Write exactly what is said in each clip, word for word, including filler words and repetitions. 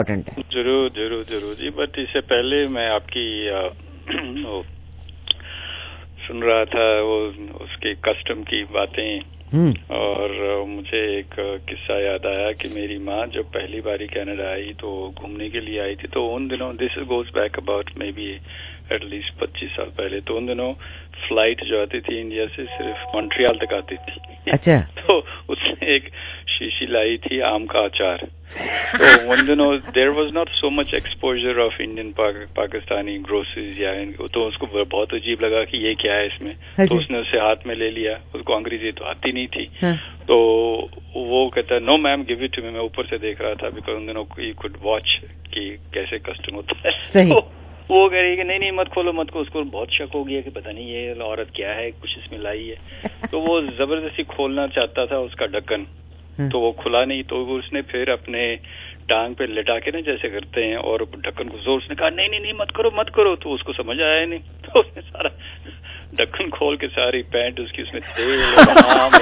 Important ہے. ضرور ضرور ضرور جی. بٹ اس سے پہلے میں آپ کی سن رہا تھا وہ اس کے کسٹم کی باتیں, اور مجھے ایک قصہ یاد آیا کہ میری ماں جب پہلی باری کینیڈا آئی تو گھومنے کے لیے آئی تھی, تو ان دنوں this goes back about maybe at least پچیس سال پہلے, تو ان دنوں فلائٹ جو آتی تھی انڈیا سے صرف مونٹریال تک آتی تھی. اچھا. تو اس نے ایک شیشی لائی تھی آم کا اچار. تو ان دنوں there was not so much exposure of Indian Pakistani groceries, یا تو اس کو بہت عجیب لگا کہ یہ کیا ہے اس میں, تو اس نے اسے ہاتھ میں لے لیا. اس کو انگریزی تو آتی نہیں تھی, تو وہ کہتا ہے no ma'am give it to me. میں اوپر سے دیکھ رہا تھا بیکاز ان دنوں یو کوڈ واچ کہ کیسے کسٹم ہوتا ہے. وہ کہہ رہی ہے کہ نہیں نہیں مت کھولو مت کو. اس کو بہت شک ہو گیا کہ پتہ نہیں یہ عورت کیا ہے, کچھ اس میں لائی ہے. تو وہ زبردستی کھولنا چاہتا تھا اس کا ڈھکن, تو وہ کھلا نہیں. تو اس نے پھر اپنے ٹانگ پہ لٹا کے نا جیسے کرتے ہیں, اور ڈھکن کو زور سے کہا نہیں نہیں نہیں مت کرو مت کرو. تو اس کو سمجھ آیا نہیں, تو اس نے سارا ڈھکن کھول کے ساری پینٹ اس کی اس میں تیل اور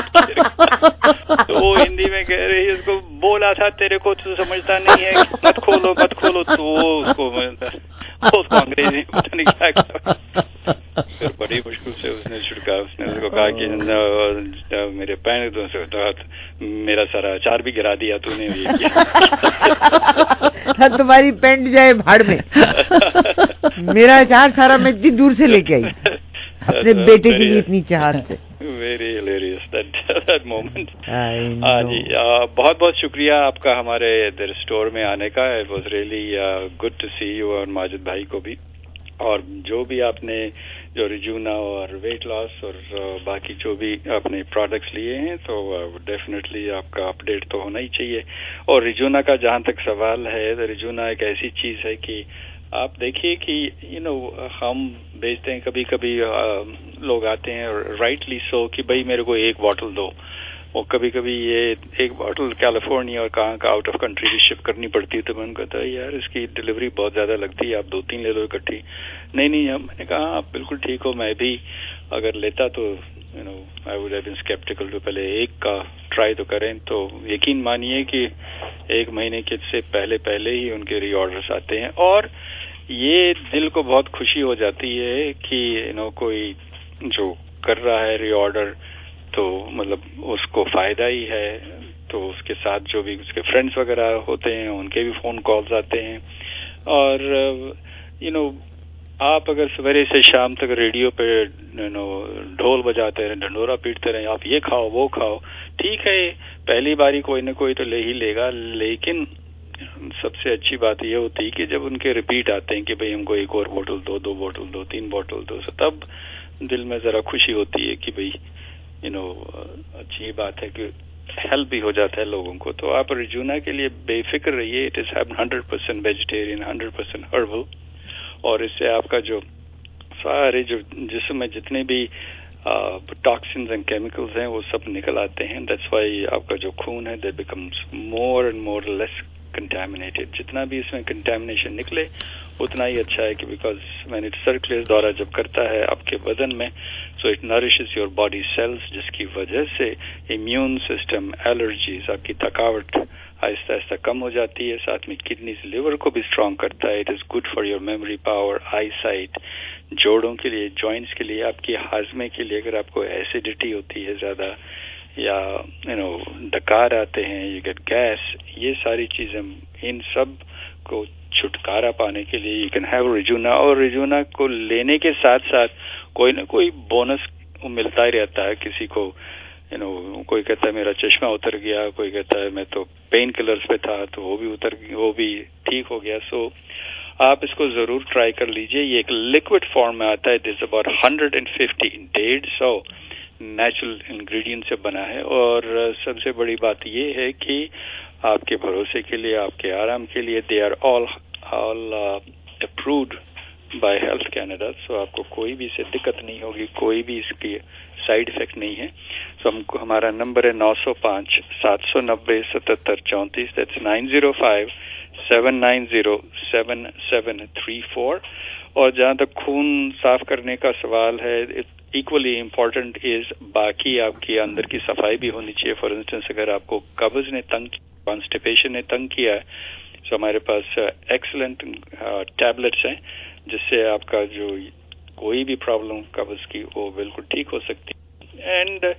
تو وہ ہندی میں کہہ رہی ہے اس کو بولا تھا تیرے کو تو سمجھتا نہیں ہے مت کھولو مت کھولو. تو وہ اس کو اس کو انگریزی پتہ نہیں کیا کرا. پھر بڑی مشکل سے اس نے چھڑکا. اس نے اس کو کہا کہ میرے پینٹ میرا سارا اچار بھی گرا دیا تو نے. تمہاری پینٹ جائے بھاڑ میں, میرا اچار سارا میں اتنی دور سے لے کے آئی اپنے بیٹے کے لیے اتنی چاہت سے. Very hilarious that moment. ہاں جی, بہت بہت شکریہ آپ کا ہمارے در اسٹور میں آنے کا. It was really good to see you, اور ماجد بھائی کو بھی. اور جو بھی آپ نے جو ریجونا اور ویٹ لاس اور باقی جو بھی آپ نے پروڈکٹس لیے ہیں, تو ڈیفینیٹلی آپ کا اپڈیٹ تو ہونا ہی چاہیے. اور ریجونا کا جہاں تک سوال ہے, تو ریجونا ایک ایسی چیز ہے کہ آپ دیکھیے کہ یو نو ہم بیچتے ہیں, کبھی کبھی لوگ آتے ہیں رائٹلی سو کہ بھائی میرے کو ایک باٹل دو. اور کبھی کبھی یہ ایک باٹل کیلیفورنیا اور کہاں کا آؤٹ آف کنٹری بھی شپ کرنی پڑتی ہے. تو میں نے کہتا ہے یار اس کی ڈلیوری بہت زیادہ لگتی ہے, آپ دو تین لے لو اکٹھی. نہیں نہیں, میں نے کہا آپ بالکل ٹھیک ہو, میں بھی اگر لیتا تو you know I would have been skeptical to پہلے ایک کا ٹرائی تو کریں. تو یقین مانیے کہ ایک مہینے کے سے پہلے پہلے ہی ان کے ری آرڈرس آتے ہیں, اور یہ دل کو بہت خوشی ہو جاتی ہے کہ یو نو کوئی جو کر رہا ہے ری آرڈر تو مطلب اس کو فائدہ ہی ہے. تو اس کے ساتھ جو بھی اس کے فرینڈس وغیرہ ہوتے ہیں ان کے بھی فون کالز آتے ہیں. اور یو نو آپ اگر سویرے سے شام تک ریڈیو پہ یو نو ڈھول بجاتے رہیں, ڈھنڈورا پیٹتے رہیں, آپ یہ کھاؤ وہ کھاؤ, ٹھیک ہے پہلی باری کوئی نہ کوئی تو لے ہی لے گا, لیکن سب سے اچھی بات یہ ہوتی ہے کہ جب ان کے ریپیٹ آتے ہیں کہ بھئی ہم کو ایک اور بوٹل دو, دو بوٹل دو, تین بوٹل دو, تب دل میں ذرا خوشی ہوتی ہے کہ بھئی یو نو اچھی بات ہے کہ ہیلپ بھی ہو جاتا ہے لوگوں کو. تو آپ ریجونا کے لیے بے فکر رہیے, it is hundred percent vegetarian, hundred percent herbal, اور اس سے آپ کا جو سارے جو جسم میں جتنے بھی ٹاکسنز اینڈ کیمیکلز ہیں وہ سب نکل آتے ہیں. دیٹس وائی آپ کا جو خون ہے that becomes more and more less contaminated. جتنا بھی اس میں کنٹامنیشن نکلے اتنا ہی اچھا ہے, کہ بیکاز وین اٹ سرکولیٹس دورہ جب کرتا ہے آپ کے بدن میں, so it nourishes your body cells, جس کی وجہ سے امیون سسٹم, الرجیز, آپ کی تھکاوٹ آہستہ آہستہ کم ہو جاتی ہے. ساتھ میں کڈنیز, لیور کو بھی اسٹرانگ کرتا ہے. It is good for your memory power, eyesight, جوڑوں کے لیے, جوائنٹس کے لیے, آپ کی ہاضمے کے لیے. اگر آپ کو ایسیڈیٹی ہوتی ہے زیادہ, یا یو نو ڈکار آتے ہیں, یو گیٹ گیس, یہ ساری چیزیں, ان سب کو چھٹکارا پانے کے لیے یو کین ہیو ریجونا. اور ریجونا کو لینے کے ساتھ ساتھ کوئی نہ کوئی بونس ملتا ہی رہتا ہے. کسی کو یو نو کوئی کہتا ہے میرا چشمہ اتر گیا, کوئی کہتا ہے میں تو پین کلرز پہ تھا تو وہ بھی اتر وہ بھی ٹھیک ہو گیا. سو آپ اس کو ضرور ٹرائی کر لیجئے. یہ ایک لکوڈ فارم میں آتا ہے. It is about hundred and fifty, ڈیڑھ سو نیچرل انگریڈینٹ سے بنا ہے. اور سب سے بڑی بات یہ ہے کہ آپ کے بھروسے کے لیے, آپ کے آرام کے لیے, they are all all approved by health Canada. So آپ کو کوئی بھی اسے دقت نہیں ہوگی, کوئی بھی اس کی سائڈ افیکٹ نہیں ہے. سو ہم کو ہمارا نمبر ہے نو سو پانچ سات سو نبے ستہتر چونتیس. That's nine zero five seven nine zero seven seven three four. اور جہاں تک خون صاف کرنے کا سوال ہے, ایکولی امپورٹنٹ از باقی آپ کی اندر کی صفائی بھی ہونی چاہیے. فار انسٹنس اگر آپ کو قبض نے تنگ, کانسٹیپیشن نے تنگ کیا ہے, सो हमारे पास एक्सीलेंट टैबलेट्स हैं जिससे आपका जो कोई भी प्रॉब्लम कब्ज की वो बिल्कुल ठीक हो सकती है। एंड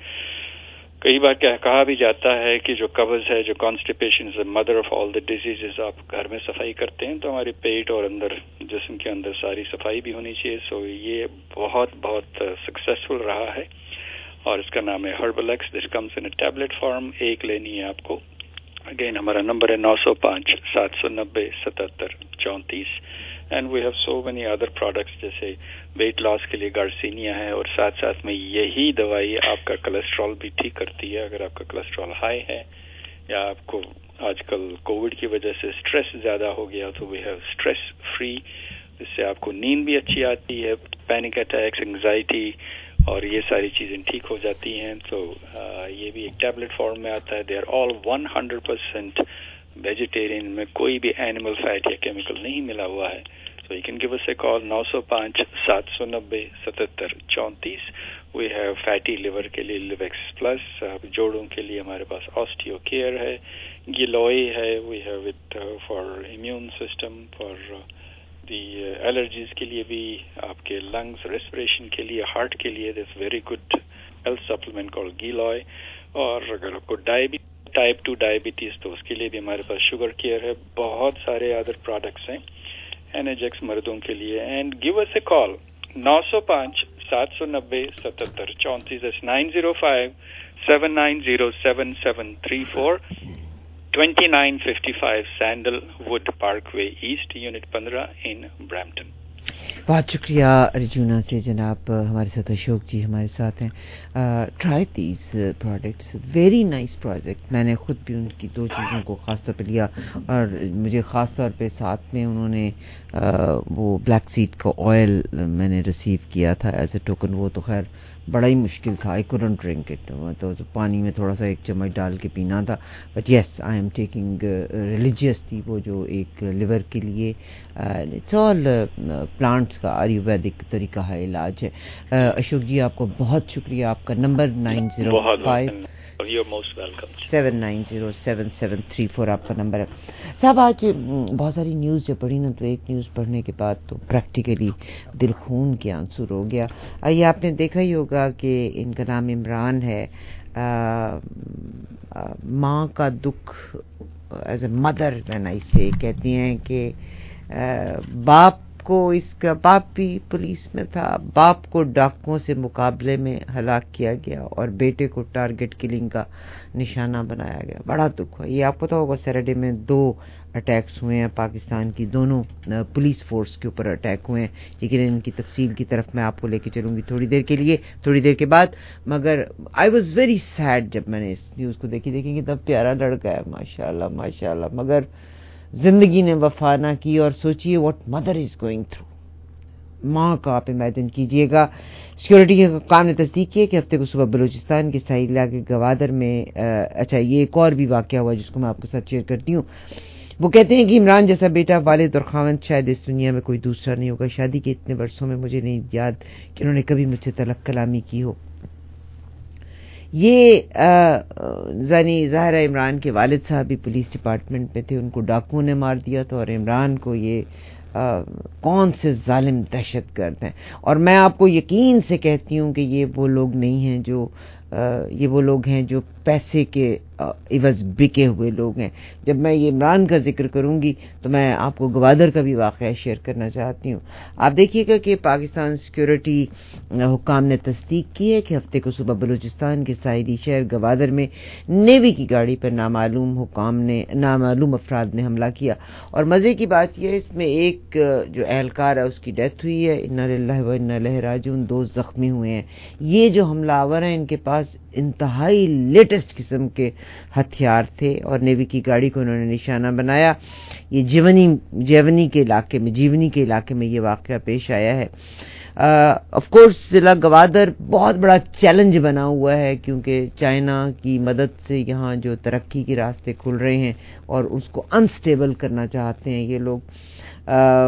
कई बार क्या कहा भी जाता है कि जो कब्ज है, जो constipation is the mother of all the diseases. आप घर में सफाई करते हैं तो हमारे पेट और अंदर जिस्म के अंदर सारी सफाई भी होनी चाहिए। सो ये बहुत बहुत सक्सेसफुल रहा है और इसका नाम है Herbalex. This comes in a tablet form. एक लेनी है आपको। अगेन हमारा नंबर है नौ सौ पाँच सात सौ नब्बे सतहत्तर चौंतीस। And we have so many other products जैसे वेट लॉस के लिए गार्सिनिया है और साथ साथ में यही दवाई आपका कोलेस्ट्रॉल भी ठीक करती है। अगर आपका कोलेस्ट्रॉल हाई है या आपको आजकल कोविड की वजह से स्ट्रेस ज्यादा हो गया तो वी हैव स्ट्रेस फ्री, जिससे आपको नींद भी अच्छी आती है, पैनिक अटैक्स, एंग्जाइटी और ये सारी चीजें ठीक हो जाती हैं। तो आ, ये भी एक टैबलेट फॉर्म में आता है। They are all one hundred percent vegetarian, में कोई भी एनिमल फैट या केमिकल नहीं मिला हुआ है। So you can give us a call नौ सौ पाँच सात सौ नब्बे सतहत्तर चौंतीस। We have fatty liver के लिए लिवेक्स प्लस, जोड़ों के लिए हमारे पास ऑस्टियो केयर है, गिलोय है, we have it uh, for immune system, for uh, the uh, allergies के लिए भी, आपके lungs, respiration के लिए, heart के लिए this very good health supplement called गिलोय। और अगर आपको डायबिटीज, टाइप टू डायबिटीज तो उसके लिए भी हमारे पास शुगर केयर है। बहुत सारे अदर प्रोडक्ट्स हैं एनएजेक्स मर्दों के लिए। And give us a call नौ सौ पाँच सात सौ नब्बे सतहत्तर चौंतीस nine zero five seven nine zero seven seven three four twenty nine fifty five sandalwood parkway east unit पंद्रह इन ब्रैम्पटन। बहुत शुक्रिया अर्जुना से जनाब। हमारे साथ अशोक जी हमारे साथ हैं। Try these products, very nice project. मैंने खुद भी उनकी दो चीज़ों को ख़ास तौर पे लिया और मुझे ख़ास तौर पे साथ में उन्होंने uh, वो ब्लैक सीड का ऑयल मैंने रिसीव किया था एज ए टोकन। वो तो खैर बड़ा ही मुश्किल था, आई कुडंट ड्रिंक इट, तो, तो पानी में थोड़ा सा एक चम्मच डाल के पीना था। But yes I am taking religious थी वो जो एक लिवर के लिए। इट्स ऑल प्लांट्स का आयुर्वेदिक तरीका है, इलाज है। uh, अशोक जी आपको बहुत शुक्रिया। आपका number nine zero five seven nine zero seven seven three four आपका नंबर है। साहब आज बहुत सारी न्यूज़ जब पढ़ी ना तो एक न्यूज़ पढ़ने के बाद तो प्रैक्टिकली दिल खून के आंसू रो गया। ये आपने देखा ही होगा कि इनका नाम इमरान है। माँ का दुख as a mother when I say, कहती हैं कि बाप को, इसका बाप भी पुलिस में था, बाप को डाकुओं से मुकाबले में हलाक किया गया और बेटे को टारगेट किलिंग का निशाना बनाया गया। बड़ा दुख है। ये आपको पता होगा सैटरडे में दो अटैक्स हुए हैं पाकिस्तान की, दोनों पुलिस फोर्स के ऊपर अटैक हुए हैं। लेकिन इनकी तफसील की तरफ मैं आपको लेके चलूंगी थोड़ी देर के लिए, थोड़ी देर के बाद। मगर आई वॉज वेरी सैड जब मैंने इस न्यूज़ को देखी। देखी कितना प्यारा लड़का है, माशाल्लाह माशाल्लाह, मगर जिंदगी ने वफा ना की। और सोचिए what mother is going through. माँ का आप इमेजिन कीजिएगा। सिक्योरिटी के काम ने तस्दीक की है कि हफ्ते को सुबह बलूचिस्तान के साहिल इलाके गवादर में आ, अच्छा ये एक और भी वाकया हुआ जिसको मैं आपके साथ शेयर करती हूँ। वो कहते हैं कि इमरान जैसा बेटा, वालिद और खावंद शायद इस दुनिया में कोई दूसरा नहीं होगा। शादी के इतने वर्षों में मुझे नहीं याद कि उन्होंने कभी मुझसे तलब कलामी की हो। ये जानी ज़ाहिरा इमरान के वालिद साहब भी पुलिस डिपार्टमेंट में थे, उनको डाकुओं ने मार दिया था और इमरान को ये आ, कौन से जालिम दहशतगर्द हैं। और मैं आपको यकीन से कहती हूँ कि ये वो लोग नहीं हैं जो आ, ये वो लोग हैं जो पैसे के इवज बिके हुए लोग हैं। जब मैं ये इमरान का जिक्र करूंगी तो मैं आपको गवादर का भी वाक़या शेयर करना चाहती हूँ। आप देखिएगा कि पाकिस्तान सिक्योरिटी हुकाम ने तस्दीक की है कि हफ्ते को सुबह बलूचिस्तान के साहिली शहर गवादर में नेवी की गाड़ी पर नामालूम हुकाम ने नामालूम अफराद ने हमला किया। और मज़े की बात यह है इसमें एक जो एहलकार है उसकी डेथ हुई है, इन्ना लिल्लाहि व इन्ना इलैहि राजिऊन, दो जख्मी हुए हैं। ये जो हमलावर हैं इनके पास इंतहाई लेटेस्ट किस्म के हथियार थे और नेवी की गाड़ी को उन्होंने निशाना बनाया। ये जीवनी जीवनी के इलाके में जीवनी के इलाके में ये वाक़या पेश आया है। ऑफ कोर्स ज़िला गवादर बहुत बड़ा चैलेंज बना हुआ है क्योंकि चाइना की मदद से यहाँ जो तरक्की के रास्ते खुल रहे हैं और उसको अनस्टेबल करना चाहते हैं ये लोग। आ,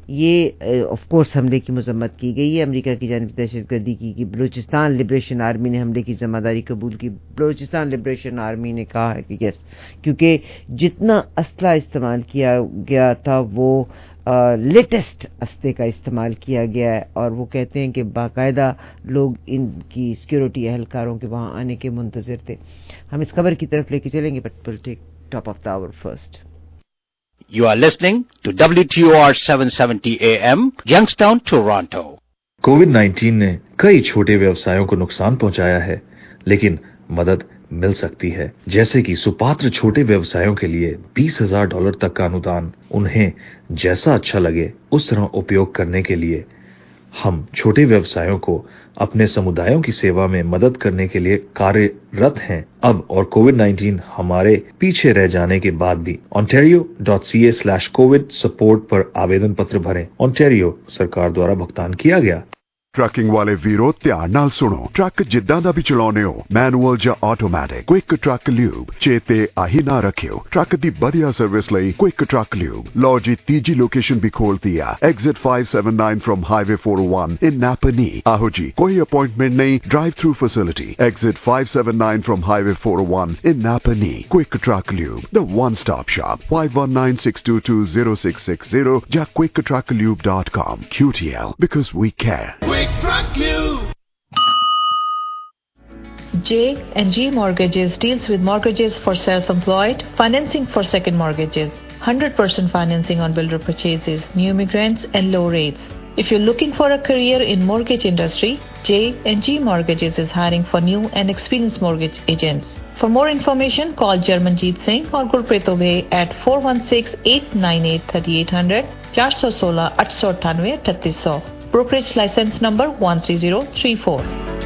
یہ آف کورس حملے کی مذمت کی گئی ہے. امریکہ کی جانب دہشت گردی کی کہ بلوچستان لبریشن آرمی نے حملے کی ذمہ داری قبول کی. بلوچستان لبریشن آرمی نے کہا ہے کہ یس, کیونکہ جتنا اسلحہ استعمال کیا گیا تھا وہ لیٹسٹ اسلحے کا استعمال کیا گیا ہے, اور وہ کہتے ہیں کہ باقاعدہ لوگ ان کی سیکیورٹی اہلکاروں کے وہاں آنے کے منتظر تھے. ہم اس خبر کی طرف لے کے چلیں گے, but will take top of the hour first. You are listening to W T O R seven seventy A M, Youngstown, Toronto. COVID nineteen نے کئی چھوٹے ویوسایوں کو نقصان پہنچایا ہے, لیکن مدد مل سکتی ہے. جیسے کہ سپاتر چھوٹے ویوسایوں کے لیے بیس ہزار ڈالر تک کا انودان. انہیں جیسا اچھا لگے اس طرح اپیوگ کرنے کے لیے ہم چھوٹے ویوسایوں کو اپنے سمودایوں کی سیوا میں مدد کرنے کے لیے کاررت ہیں اب, اور کووڈ نائنٹین ہمارے پیچھے رہ جانے کے بعد بھی. ontario dot c a slash COVID support پر آویدن پتر بھریں. ontario سرکار دوارا بھگتان کیا گیا. ਟਰੱਕਿੰਗ ਵਾਲੇ ਵੀਰੋ ਧਿਆਨ ਨਾਲ ਸੁਣੋ. ਟਰੱਕ ਜਿੱਦਾਂ ਦਾ ਵੀ ਚਲਾਉਨੇ ਹੋ, ਮੈਨੂਅਲ ਜਾਂ ਆਟੋਮੈਟਿਕ, ਕੁਇਕ ਟਰੱਕ ਲਿਊਬ ਚੇਤੇ ਆਹੀ ਨਾ ਰੱਖਿਓ. ਟਰੱਕ ਦੀ ਵਧੀਆ ਸਰਵਿਸ ਲਈ ਕੁਇਕ ਟਰੱਕ ਲਿਊਬ. ਲਓ ਜੀ ਤੀਜੀ ਲੋਕੇਸ਼ਨ ਵੀ ਖੋਲਤੀ ਆ, exit five seventy-nine from highway four oh one in Napanee. ਆਹੋ ਜੀ, ਕੋਈ ਅਪਾਇੰਟਮੈਂਟ ਨਹੀਂ, drive through facility. Exit five seventy-nine from highway four oh one in Napanee. Quick truck lube, the one stop shop. five one nine six two two zero six six zero ਜਾਂ quick truck lube dot com. Q T L, because we care. J and G Mortgages deals with mortgages for self-employed, financing for second mortgages, one hundred percent financing on builder purchases, new immigrants and low rates. If you're looking for a career in mortgage industry, J and G Mortgages is hiring for new and experienced mortgage agents. For more information, call Jarmanjeet Singh or Gurpreet Obey at four one six, eight nine eight, three eight zero zero, four one six, eight eight nine eight, three zero zero. Brokerage license number one three zero three four.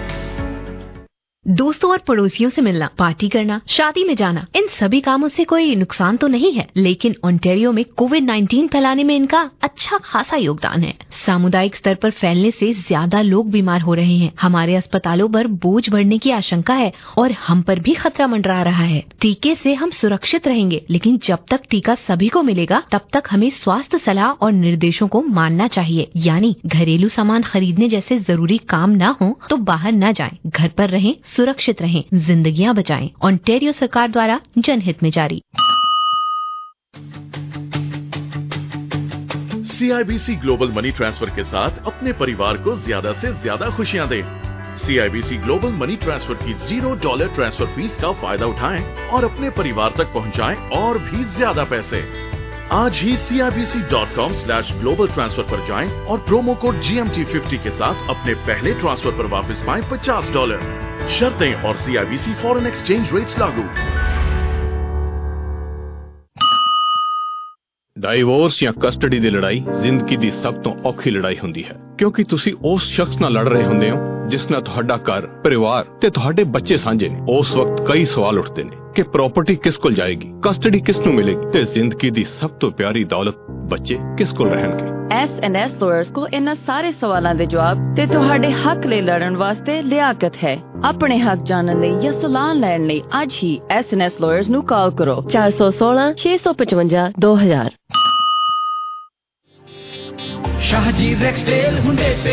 دوستوں اور پڑوسیوں سے ملنا, party کرنا, شادی میں جانا, ان سبھی کاموں سے کوئی نقصان تو نہیں ہے, لیکن اونٹیریو میں کووڈ نائنٹین پھیلانے میں ان کا اچھا خاصا یوگدان ہے. سامودائک سطر پر پھیلنے سے زیادہ لوگ بیمار ہو رہے ہیں. ہمارے اسپتالوں پر بوجھ بڑھنے کی آشنکا ہے اور ہم پر بھی خطرہ منڈرا رہا ہے. ٹیکے سے ہم سرکشت رہیں گے, لیکن جب تک ٹیکہ سبھی کو ملے گا تب تک ہمیں سواستھ صلاح اور نردیشوں کو ماننا چاہیے. یعنی گھریلو سامان خریدنے جیسے ضروری کام نہ ہوں تو باہر نہ جائیں, گھر پر رہیں, سرکشت رہیں, زندگیاں بچائیں. اونٹیریو سرکار دوارا جن ہت میں جاری. C I B C global money transfer کے ساتھ اپنے پریوار کو زیادہ سے زیادہ خوشیاں دیں. C I B C global money transfer کی زیرو ڈالر ٹرانسفر فیس کا فائدہ اٹھائیں اور اپنے پریوار تک پہنچائیں اور بھی زیادہ پیسے. آج ہی C I B C dot com slash global transfer پر جائیں اور promo code G M T fifty کے ساتھ اپنے پہلے ٹرانسفر پر واپس پائیں پچاس ڈالر. شرطیں اور C I B C foreign exchange rates لاگو. ਡਾਈਵੋਰਸ ਜਾਂ ਕਸਟਡੀ ਦੀ ਲੜਾਈ ਜ਼ਿੰਦਗੀ ਦੀ ਸਭ ਤੋਂ ਔਖੀ ਲੜਾਈ ਹੁੰਦੀ ਹੈ, ਕਿਉਂਕਿ ਤੁਸੀਂ ਉਸ ਸ਼ਖਸ ਨਾਲ ਲੜ ਰਹੇ ਹੁੰਦੇ ਹੋ ਜਿਸ ਨਾਲ ਤੁਹਾਡਾ ਘਰ, ਪਰਿਵਾਰ ਤੇ ਤੁਹਾਡੇ ਬੱਚੇ ਸਾਂਝੇ ਨੇ. ਉਸ ਵਕਤ ਕਈ ਸਵਾਲ ਉੱਠਦੇ ਨੇ ਕਿ ਪ੍ਰਾਪਰਟੀ ਕਿਸ ਕੋਲ ਜਾਏਗੀ, ਕਸਟਡੀ ਕਿਸ ਨੂੰ ਮਿਲੇਗੀ ਤੇ ਜ਼ਿੰਦਗੀ ਦੀ ਸਭ ਤੋਂ ਪਿਆਰੀ ਦੌਲਤ ਬੱਚੇ ਕਿਸ ਕੋਲ ਰਹਿਣਗੇ. ਐਸ ਐਂਡ ਐਸ ਲਾਇਰਸ ਕੋ ਇਹਨਾਂ ਸਾਰੇ ਸਵਾਲਾਂ ਦੇ ਜਵਾਬ ਤੇ ਤੁਹਾਡੇ ਹੱਕ ਲਈ ਲੜਨ ਵਾਸਤੇ ਲਿਆਕਤ ਹੈ. ਆਪਣੇ ਹੱਕ ਜਾਣਨ ਲਈ ਜਾਂ ਸਲਾਹ ਲੈਣ ਲਈ ਅੱਜ ਹੀ ਐਸ ਐਂਡ ਐਸ ਲਾਇਰਸ ਨੂੰ ਕਾਲ ਕਰੋ ਚਾਰ ਸੌ ਸੋਲਾਂ ਛੇ ਸੌ ਪਚਵੰਜਾ ਦੋ ਹਜ਼ਾਰ. शाहजी रेक्सडेल हुंडे पे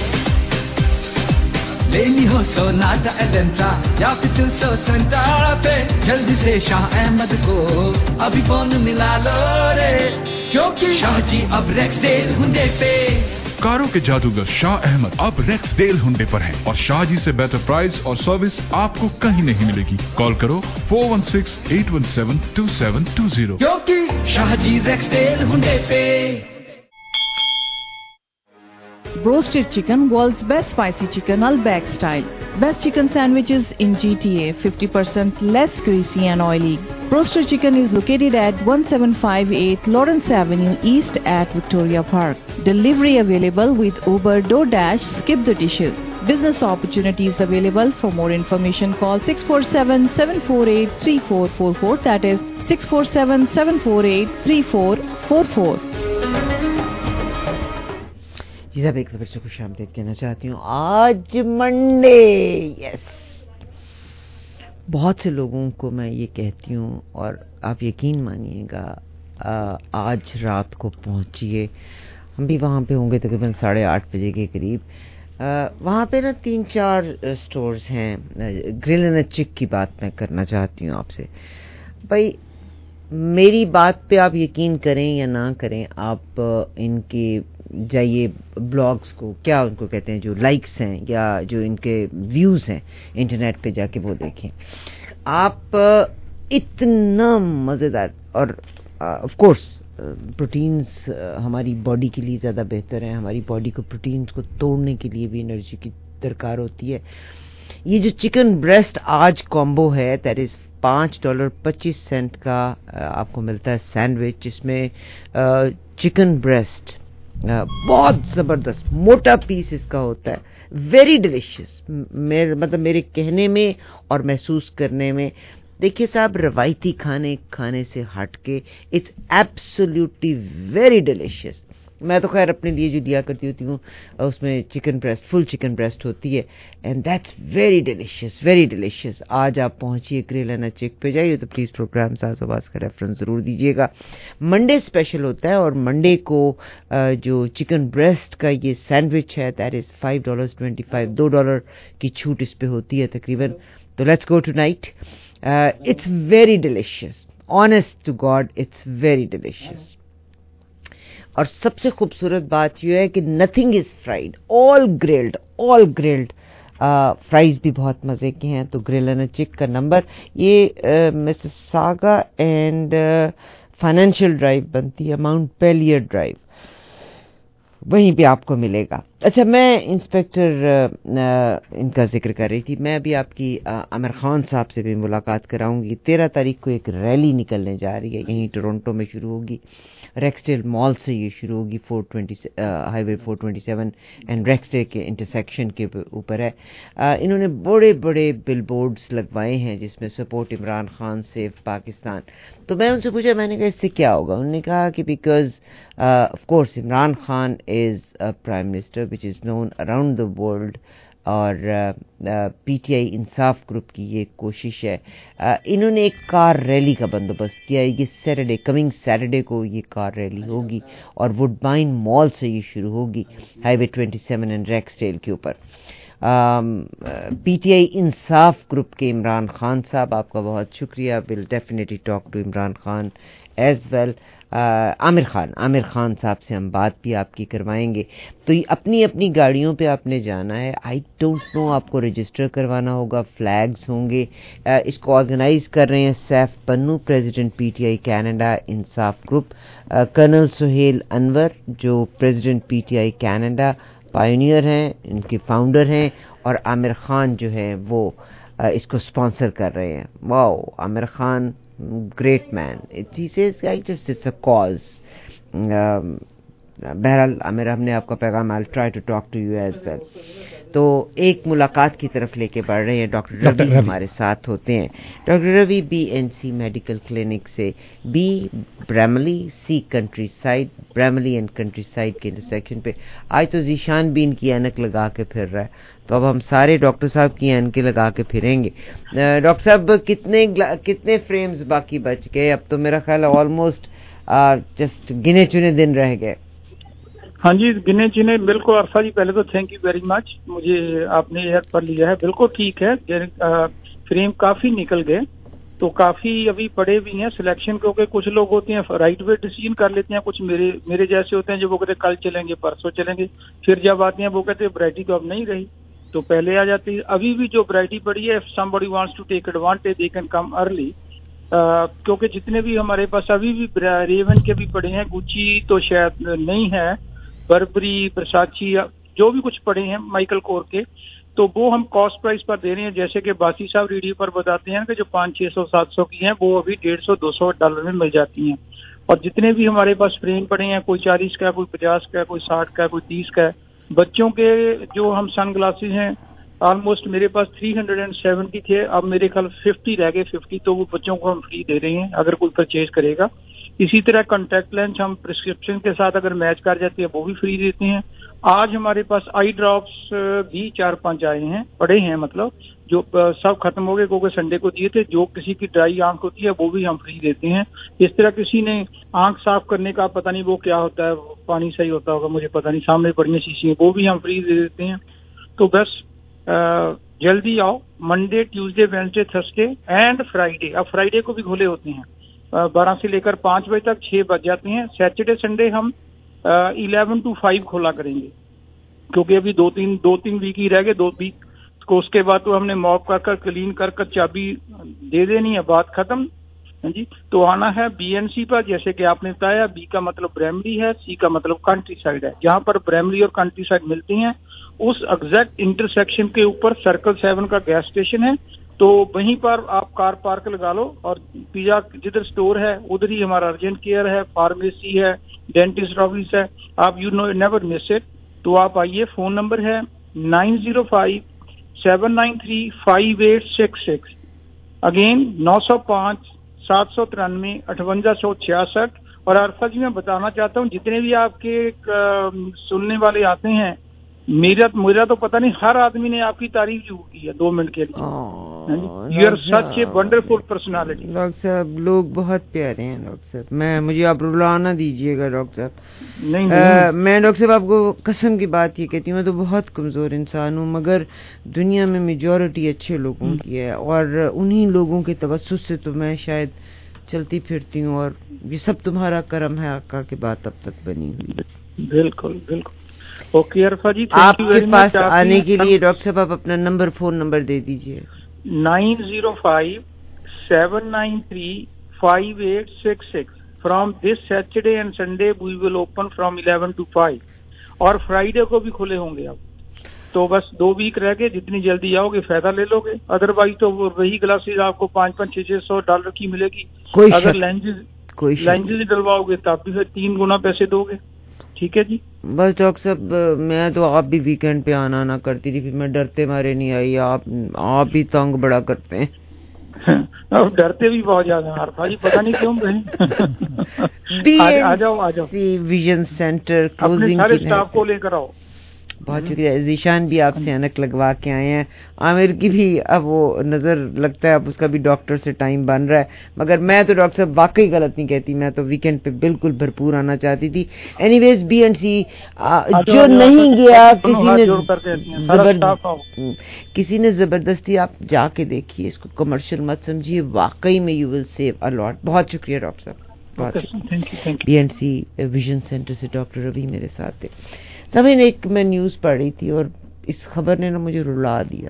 लेनी हो सोनाटा एलेंट्रा या फिर टू सौ संतारा पे जल्दी से शाह अहमद को अभी फोन मिला लो रे, क्योंकि शाहजी अब रेक्सडेल हुंडे पे. कारों के जादूगर शाह अहमद अब रेक्सडेल हुंडे पर हैं और शाहजी से बेहतर प्राइस और सर्विस आपको कहीं नहीं मिलेगी. कॉल करो four one six, eight one seven, two seven two zero, क्योंकि शाहजी रेक्सडेल हुंडे पे. Roasted chicken, world's best spicy chicken, Al-Bag style. Best chicken sandwiches in G T A, fifty percent less greasy and oily. Roasted chicken is located at seventeen fifty-eight Lawrence Avenue East at Victoria Park. Delivery available with Uber, DoorDash, Skip the Dishes. Business opportunities available. For more information, call six four seven, seven four eight, three four four four. That is six four seven, seven four eight, three four four four. جی صاحب ایک خبر سے خوش آمدید کہنا چاہتی ہوں. آج منڈے, یس, بہت سے لوگوں کو میں یہ کہتی ہوں اور آپ یقین مانیے گا, آج رات کو پہنچیے ہم بھی وہاں پہ ہوں گے تقریباً ساڑھے آٹھ بجے کے قریب. وہاں پہ نا تین چار سٹورز ہیں. گرل اینڈ چک کی بات میں کرنا چاہتی ہوں آپ سے. بھائی میری بات پہ آپ یقین کریں یا نہ کریں, آپ ان کے جائیے بلاگس کو, کیا ان کو کہتے ہیں, جو لائکس ہیں یا جو ان کے ویوز ہیں انٹرنیٹ پہ جا کے وہ دیکھیں. آپ اتنا مزیدار, اور آف کورس پروٹینز ہماری باڈی کے لیے زیادہ بہتر ہیں. ہماری باڈی کو پروٹینز کو توڑنے کے لیے بھی انرجی کی درکار ہوتی ہے. یہ جو چکن بریسٹ آج کامبو ہے, دیٹ از پانچ ڈالر پچیس سینٹ کا آپ کو ملتا ہے سینڈوچ, جس میں چکن بریسٹ بہت زبردست موٹا پیس اس کا ہوتا ہے, ویری ڈیلیشیس. مطلب میرے کہنے میں اور محسوس کرنے میں, دیکھیے صاحب, روایتی کھانے کھانے سے ہٹ کے اٹس ایبسلیوٹلی ویری ڈیلیشیس. میں تو خیر اپنے لیے جو دیا کرتی ہوتی ہوں اس میں chicken breast, full chicken breast ہوتی ہے, and that's very delicious, very delicious. آج آپ پہنچیے گرل اینڈ چک پہ جائیے تو پلیز پروگرام ساز آواز کا ریفرنس ضرور دیجیے گا. منڈے اسپیشل ہوتا ہے, اور منڈے کو جو چکن بریسٹ کا یہ سینڈوچ ہے that is five dollar twenty five, دو ڈالر کی چھوٹ اس پہ ہوتی ہے تقریباً. تو let's go tonight. It's very delicious, honest to God it's very delicious. اور سب سے خوبصورت بات یہ ہے کہ nothing is fried, all grilled, all grilled. Fries بھی بہت مزے کے ہیں. تو گرل اینڈ چک کا نمبر, یہ مسساگا اینڈ فائنینشیل ڈرائیو بنتی ہے, ماؤنٹ پیلیئر ڈرائیو, وہیں پہ آپ کو ملے گا. اچھا, میں انسپیکٹر ان کا ذکر کر رہی تھی. میں ابھی آپ کی عامر خان صاحب سے بھی ملاقات کراؤں گی. تیرہ تاریخ کو ایک ریلی نکلنے جا رہی ہے, یہیں ٹورنٹو میں شروع ہوگی. ریکسڈیل مال سے یہ شروع ہوگی, four twenty highway four twenty seven and Rexdale کے انٹرسیکشن کے اوپر ہے. انہوں نے بڑے بڑے بل بورڈز لگوائے ہیں جس میں سپورٹ عمران خان, سیف پاکستان. تو میں ان سے پوچھا, میں نے کہا اس سے کیا ہوگا؟ انہوں نے کہا کہ because of course Imran Khan is prime minister which is known around the world, اور پی ٹی آئی انصاف گروپ کی یہ کوشش ہے. انہوں نے ایک کار ریلی کا بندوبست کیا ہے. یہ سیٹرڈے, کمنگ سیٹرڈے کو یہ کار ریلی ہوگی, اور وڈ بائن مال سے یہ شروع ہوگی, highway twenty seven and Rexdale کے اوپر. پی ٹی آئی انصاف گروپ کے عمران خان صاحب, آپ کا بہت شکریہ. Will definitely talk to Imran Khan as well. Aamir Khan Aamir Khan صاحب سے ہم بات بھی آپ کی کروائیں گے. تو یہ اپنی اپنی گاڑیوں پہ آپ نے جانا ہے. آئی ڈونٹ نو, آپ کو رجسٹر کروانا ہوگا, فلیگز ہوں گے. اس کو آرگنائز کر رہے ہیں Saif Pannu, president P T I Canada Insaf group, colonel Sohail Anwar جو president P T I Canada pioneer ہیں, ان کے فاؤنڈر ہیں, اور عامر خان جو ہیں وہ اس کو اسپانسر کر رہے ہیں. واو, Aamir Khan great man. It, he says I just it's a cause. um, بہرحال عامر, ہم نے آپ کا پیغام, I'll try to talk to you as well. تو ایک ملاقات کی طرف لے کے بڑھ رہے ہیں. ڈاکٹر روی ہمارے ساتھ ہوتے ہیں. Doctor Ravi B and C medical clinic سے, B Bramalea, C Countryside, Bramalea and Countryside کے انٹرسیکشن پہ. آج تو ذیشان بھی ان کی اینک لگا کے پھر رہا ہے, تو اب ہم سارے ڈاکٹر صاحب کی اینکیں لگا کے پھریں گے. ڈاکٹر صاحب کتنے کتنے فریمز باقی بچ گئے؟ اب تو میرا خیال ہے آلموسٹ جسٹ گنے چنے دن رہ گئے. ہاں جی, گنے چنے بالکل. عرفہ جی پہلے تو تھینک یو ویری مچ, مجھے آپ نے ایئر پر لیا ہے. بالکل ٹھیک ہے, فریم کافی نکل گئے, تو کافی ابھی پڑے بھی ہیں سلیکشن, کیونکہ کچھ لوگ ہوتے ہیں رائٹ وے ڈیسیژن کر لیتے ہیں, کچھ میرے میرے جیسے ہوتے ہیں جو وہ کہتے ہیں کل چلیں گے, پرسوں چلیں گے, پھر جب آتے ہیں وہ کہتے ہیں ورائٹی تو اب نہیں رہی, تو پہلے آ جاتی ہے. ابھی بھی جو ورائٹی پڑی ہے, if somebody wants to take advantage they can come early. کیونکہ جتنے بھی ہمارے پاس ابھی بھی ریون کے بھی پڑے ہیں, گچی تو شاید نہیں ہے, بربری, برساچی, جو بھی کچھ پڑے ہیں مائیکل کور کے, تو وہ ہم کاسٹ پرائز پر دے رہے ہیں. جیسے کہ باسی صاحب ریڈیو پر بتاتے ہیں کہ جو پانچ چھ سو سات سو کی ہیں وہ ابھی ڈیڑھ سو دو سو ڈالر میں مل جاتی ہیں. اور جتنے بھی ہمارے پاس فریم پڑے ہیں, کوئی چالیس کا, کوئی پچاس کا, کوئی ساٹھ کا, کوئی تیس کا. بچوں کے جو ہم سن گلاسز ہیں آلموسٹ میرے پاس تھری ہنڈریڈ اینڈ سیونٹی تھے, اب میرے خیال ففٹی رہ گئے, ففٹی تو وہ بچوں کو ہم فری دے رہے ہیں اگر کوئی پرچیز کرے گا. इसी तरह कॉन्टैक्ट लेंस हम प्रिस्क्रिप्शन के साथ अगर मैच कर जाती है वो भी फ्री देते हैं। आज हमारे पास आई ड्रॉप्स भी चार पांच आए हैं, पड़े हैं, मतलब जो सब खत्म हो गए क्योंकि संडे को दिए थे। जो किसी की ड्राई आंख होती है वो भी हम फ्री देते हैं। इस तरह किसी ने आंख साफ करने का, पता नहीं वो क्या होता है, पानी सही होता होगा मुझे पता नहीं, सामने पड़ी हैं शीशी, वो भी हम फ्री दे देते हैं। तो बस आ, जल्दी आओ। Monday, Tuesday, Wednesday, Thursday and Friday. अब फ्राइडे को भी खुले होते हैं बारह से लेकर पाँच बजे तक, छह बज जाते हैं। सैटरडे संडे हम इलेवन टू फाइव खोला करेंगे क्योंकि अभी दो तीन दो तीन वीक ही रह गए। दो वीक को उसके बाद तो हमने मॉप कर कर क्लीन कर कर चाबी दे देनी है, बात खत्म। जी, तो आना है बीएनसी पर, जैसे कि आपने बताया। बी का मतलब ब्रैमली है, सी का मतलब कंट्री साइड है। जहां पर ब्रैमली और कंट्री साइड मिलती हैं उस एग्जैक्ट इंटरसेक्शन के ऊपर सर्कल सेवन का गैस स्टेशन है। तो वहीं पर आप कार पार्क लगा लो और पिज्जा जिधर स्टोर है उधर ही हमारा अर्जेंट केयर है, फार्मेसी है, डेंटिस्ट ऑफिस है। आप you know never miss it. तो आप आइए। फोन नंबर है nine zero five seven nine three five eight six six. Again नौ सौ पाँच सात सौ तिरानवे अठवंजा सौ छियासठ। और अरफा जी मैं बताना चाहता हूँ जितने भी आपके सुनने वाले आते हैं, मेरा मेरा तो पता नहीं, हर आदमी ने आपकी तारीफ जरूर की है दो मिनट के लिए। You are such a wonderful personality. Doctor साहब लोग बहुत प्यारे हैं डॉक्टर साहब। मैं मुझे आप रुलाना दीजिएगा डॉक्टर साहब। नहीं, नहीं। मैं डॉक्टर साहब आपको कसम की बात ये कहती हूँ, मैं तो बहुत कमजोर इंसान हूँ, मगर दुनिया में मेजॉरिटी अच्छे लोगों की है और उन्हीं लोगों के तवज्जुह से तो मैं शायद चलती फिरती हूँ। और ये सब तुम्हारा करम है आका के बात अब तक बनी हुई। बिल्कुल बिल्कुल। ओके अरफा जी, आपके पास आने के लिए डॉक्टर साहब आप अपना नंबर, फोन नंबर दे दीजिए। Nine zero five seven nine three five eight six six. From this Saturday and Sunday we will open from eleven to five, और फ्राइडे को भी खुले होंगे अब। तो बस दो वीक रह गए, जितनी जल्दी आओगे फायदा ले लोगे। अदरवाइज तो वही ग्लासेज आपको पाँच पाँच छह छह सौ डॉलर की मिलेगी। अगर लेंजेज लेंजेज डलवाओगे तब भी फिर तीन गुना पैसे दोगे। ठीक है जी। बस डॉक्टर साहब मैं तो आप भी वीकेंड पे आना ना करती थी, फिर मैं डरते मारे नहीं आई। आप आप भी तंग बड़ा करते हैं। अब डरते भी बहुत ज्यादा हैं भाई, पता नहीं क्यों भाई। आ जाओ आ जाओ। विजन सेंटर क्लोजिंग सारे स्टाफ को लेकर आओ। बहुत शुक्रिया। जीशान भी आपसे अनक लगवा के आए हैं। आमिर की भी अब वो नजर लगता है अब उसका भी डॉक्टर से टाइम बन रहा है, मगर मैं तो डॉक्टर साहब वाकई गलत नहीं कहती, मैं तो वीकेंड पे बिल्कुल भरपूर आना चाहती थी। एनीवेज बी एंड सी जो नहीं गया, किसी ने जबर किसी ने जबरदस्ती, आप जाके देखिए इसको, कमर्शियल मत समझिए, वाकई में you will save a lot. बहुत शुक्रिया डॉक्टर साहब। B and C vision centre से डॉक्टर रवि मेरे साथ थे। तभी एक मैं न्यूज पढ़ रही थी और इस खबर ने ना मुझे रुला दिया।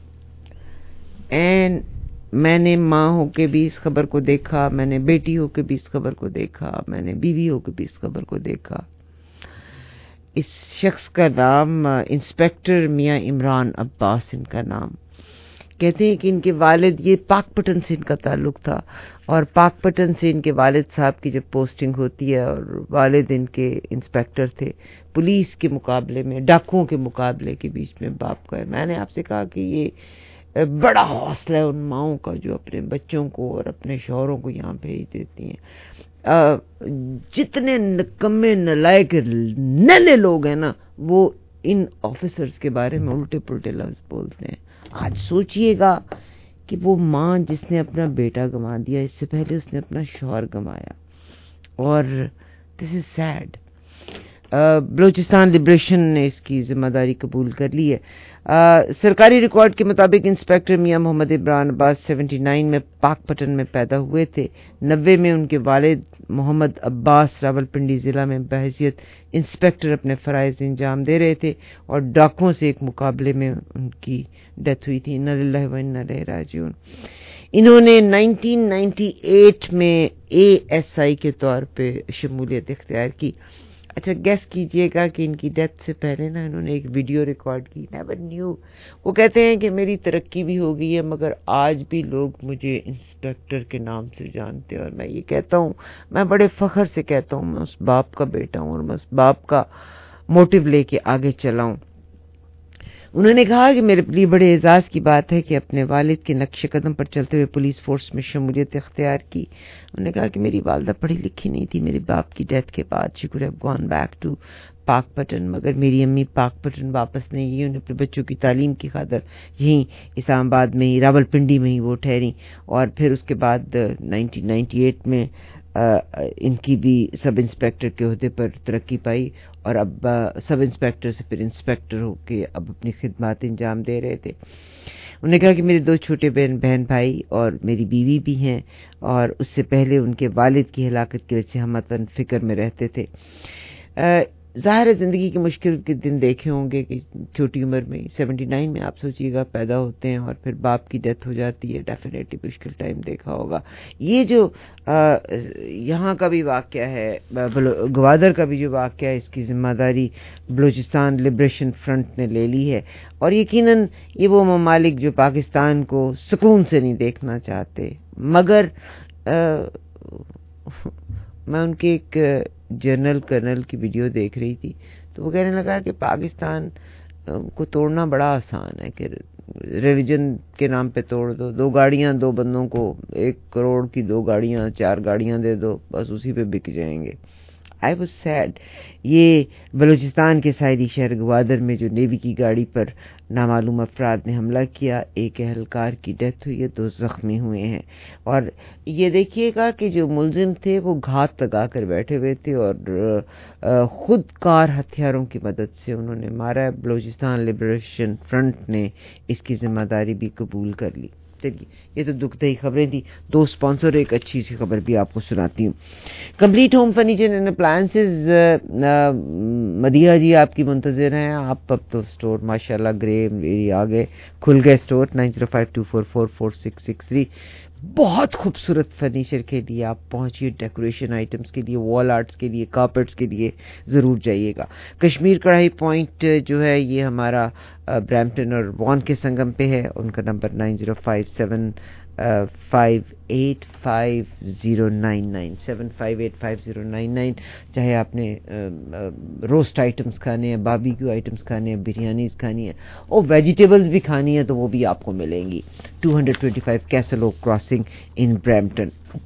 एंड मैंने माँ होके भी इस खबर को देखा, मैंने बेटी होके भी इस खबर को देखा, मैंने बीवी होके भी इस खबर को देखा। इस शख्स का नाम इंस्पेक्टर मियां इमरान अब्बास इनका नाम। कहते हैं कि इनके वालिद, ये पाकपटन से इनका ताल्लुक था और पाकपटन से इनके वालिद साहब की जब पोस्टिंग होती है और वालिद इनके इंस्पेक्टर थे, पुलिस के मुकाबले में, डाकुओं के मुकाबले के बीच में बाप का है। मैंने आपसे कहा कि ये बड़ा हौसला है उन माओं का जो अपने बच्चों को और अपने शौहरों को यहाँ भेज देती हैं। जितने निकम्मे नलायक नन्हे लोग हैं ना, वो इन ऑफिसर्स के बारे में उल्टे पुल्टे लफ्ज बोलते हैं। आज सोचिएगा कि वो माँ जिसने अपना बेटा गंवा दिया, इससे पहले उसने अपना शौहर गंवाया, और this is sad. Balochistan liberation ने इसकी जिम्मेदारी कबूल कर ली है। uh, सरकारी रिकॉर्ड के मुताबिक इंस्पेक्टर मियां मोहम्मद इमरान अब्बास उन्यासी में पाकपटन में पैदा हुए थे। नब्बे में उनके वालिद मोहम्मद अब्बास रावलपिंडी जिला में बहैसियत इंस्पेक्टर अपने फराइज अंजाम दे रहे थे और डाकुओं से एक मुकाबले में उनकी डेथ हुई थी। इन्ना लिल्लाहि व इन्ना इलैहि राजिऊन। इन्होंने उन्नीस सौ अट्ठानवे में ए एस आई के तौर पे शमूलियत इख्तियार की। अच्छा, गैस कीजिएगा कि इनकी डेथ से पहले ना इन्होंने एक वीडियो रिकॉर्ड की। Never knew. वो कहते हैं कि मेरी तरक्की भी हो गई है, मगर आज भी लोग मुझे इंस्पेक्टर के नाम से जानते हैं। और मैं ये कहता हूँ, मैं बड़े फख्र से कहता हूँ, मैं उस बाप का बेटा हूँ और मैं उस बाप का मोटिव लेके आगे चला हूँ। انہوں نے کہا کہ میرے لیے بڑے اعزاز کی بات ہے کہ اپنے والد کے نقش قدم پر چلتے ہوئے پولیس فورس میں شمولیت اختیار کی. انہوں نے کہا کہ میری والدہ پڑھی لکھی نہیں تھی. میرے باپ کی ڈیتھ کے بعد she could have gone back to Pakpattan, مگر میری امی پاک پٹن واپس نہیں گئی. انہیں اپنے بچوں کی تعلیم کی خاطر یہیں اسلام آباد میں ہی, راول پنڈی میں ہی وہ ٹھہری, اور پھر اس کے بعد نائنٹین نائنٹی ایٹ میں ان کی بھی سب انسپیکٹر کے عہدے پر ترقی پائی, اور اب سب انسپیکٹر سے پھر انسپیکٹر ہو کے اب اپنی خدمات انجام دے رہے تھے. انہوں نے کہا کہ میرے دو چھوٹے بہن بہن بھائی اور میری بیوی بھی ہیں, اور اس سے پہلے ان کے والد کی ہلاکت کی وجہ سے ہم وطن فکر میں رہتے تھے. ظاہر ہے زندگی کے مشکل کے دن دیکھے ہوں گے کہ چھوٹی عمر میں سیونٹی نائن میں آپ سوچیے گا پیدا ہوتے ہیں اور پھر باپ کی ڈیتھ ہو جاتی ہے, ڈیفینیٹلی مشکل ٹائم دیکھا ہوگا. یہ جو یہاں کا بھی واقعہ ہے, گوادر کا بھی جو واقعہ ہے, اس کی ذمہ داری بلوچستان لبریشن فرنٹ نے لے لی ہے, اور یقیناً یہ وہ ممالک جو پاکستان کو سکون سے نہیں دیکھنا چاہتے, مگر میں ان کے ایک جنرل کرنل کی ویڈیو دیکھ رہی تھی تو وہ کہنے لگا کہ پاکستان کو توڑنا بڑا آسان ہے, کہ ریلیجن کے نام پہ توڑ دو, دو گاڑیاں دو بندوں کو, ایک کروڑ کی دو گاڑیاں چار گاڑیاں دے دو, بس اسی پہ بک جائیں گے. I was sad. یہ بلوچستان کے ساحلی شہر گوادر میں جو نیوی کی گاڑی پر نامعلوم افراد نے حملہ کیا, ایک اہلکار کی ڈیتھ ہوئی ہے, دو زخمی ہوئے ہیں. اور یہ دیکھیے گا کہ جو ملزم تھے وہ گھات لگا کر بیٹھے ہوئے تھے اور خود کار ہتھیاروں کی مدد سے انہوں نے مارا ہے. بلوچستان لبریشن فرنٹ نے اس کی ذمہ داری بھی قبول کر لی. چلیے, یہ تو دکھ دہی خبریں تھیں. دو سپانسر, ایک اچھی سی خبر بھی آپ کو سناتی ہوں. Complete home furniture and appliances Madiha ji آپ کی منتظر ہیں. آپ اب تو اسٹور ماشاءاللہ گرے ایریا آگے کھل گئے store. Nine zero five two four four four six six three. بہت خوبصورت فرنیچر کے لیے آپ پہنچیے, ڈیکوریشن آئٹمس کے لیے, وال آرٹس کے لیے, کارپیٹس کے لیے ضرور جائیے گا. کشمیر کڑھائی پوائنٹ جو ہے یہ ہمارا برامپٹن اور وان کے سنگم پہ ہے. ان کا number nine zero five seven five eight five zero nine nine seven five eight five zero nine nine. چاہے آپ نے روسٹ آئٹمس کھانے ہیں, باربیکیو آئٹمس کھانے ہیں, بریانیز کھانی ہیں, اور ویجیٹیبلز بھی کھانی ہیں تو وہ بھی آپ کو ملیں گی. Two hundred twenty five Castle Oak Crossing in Brampton.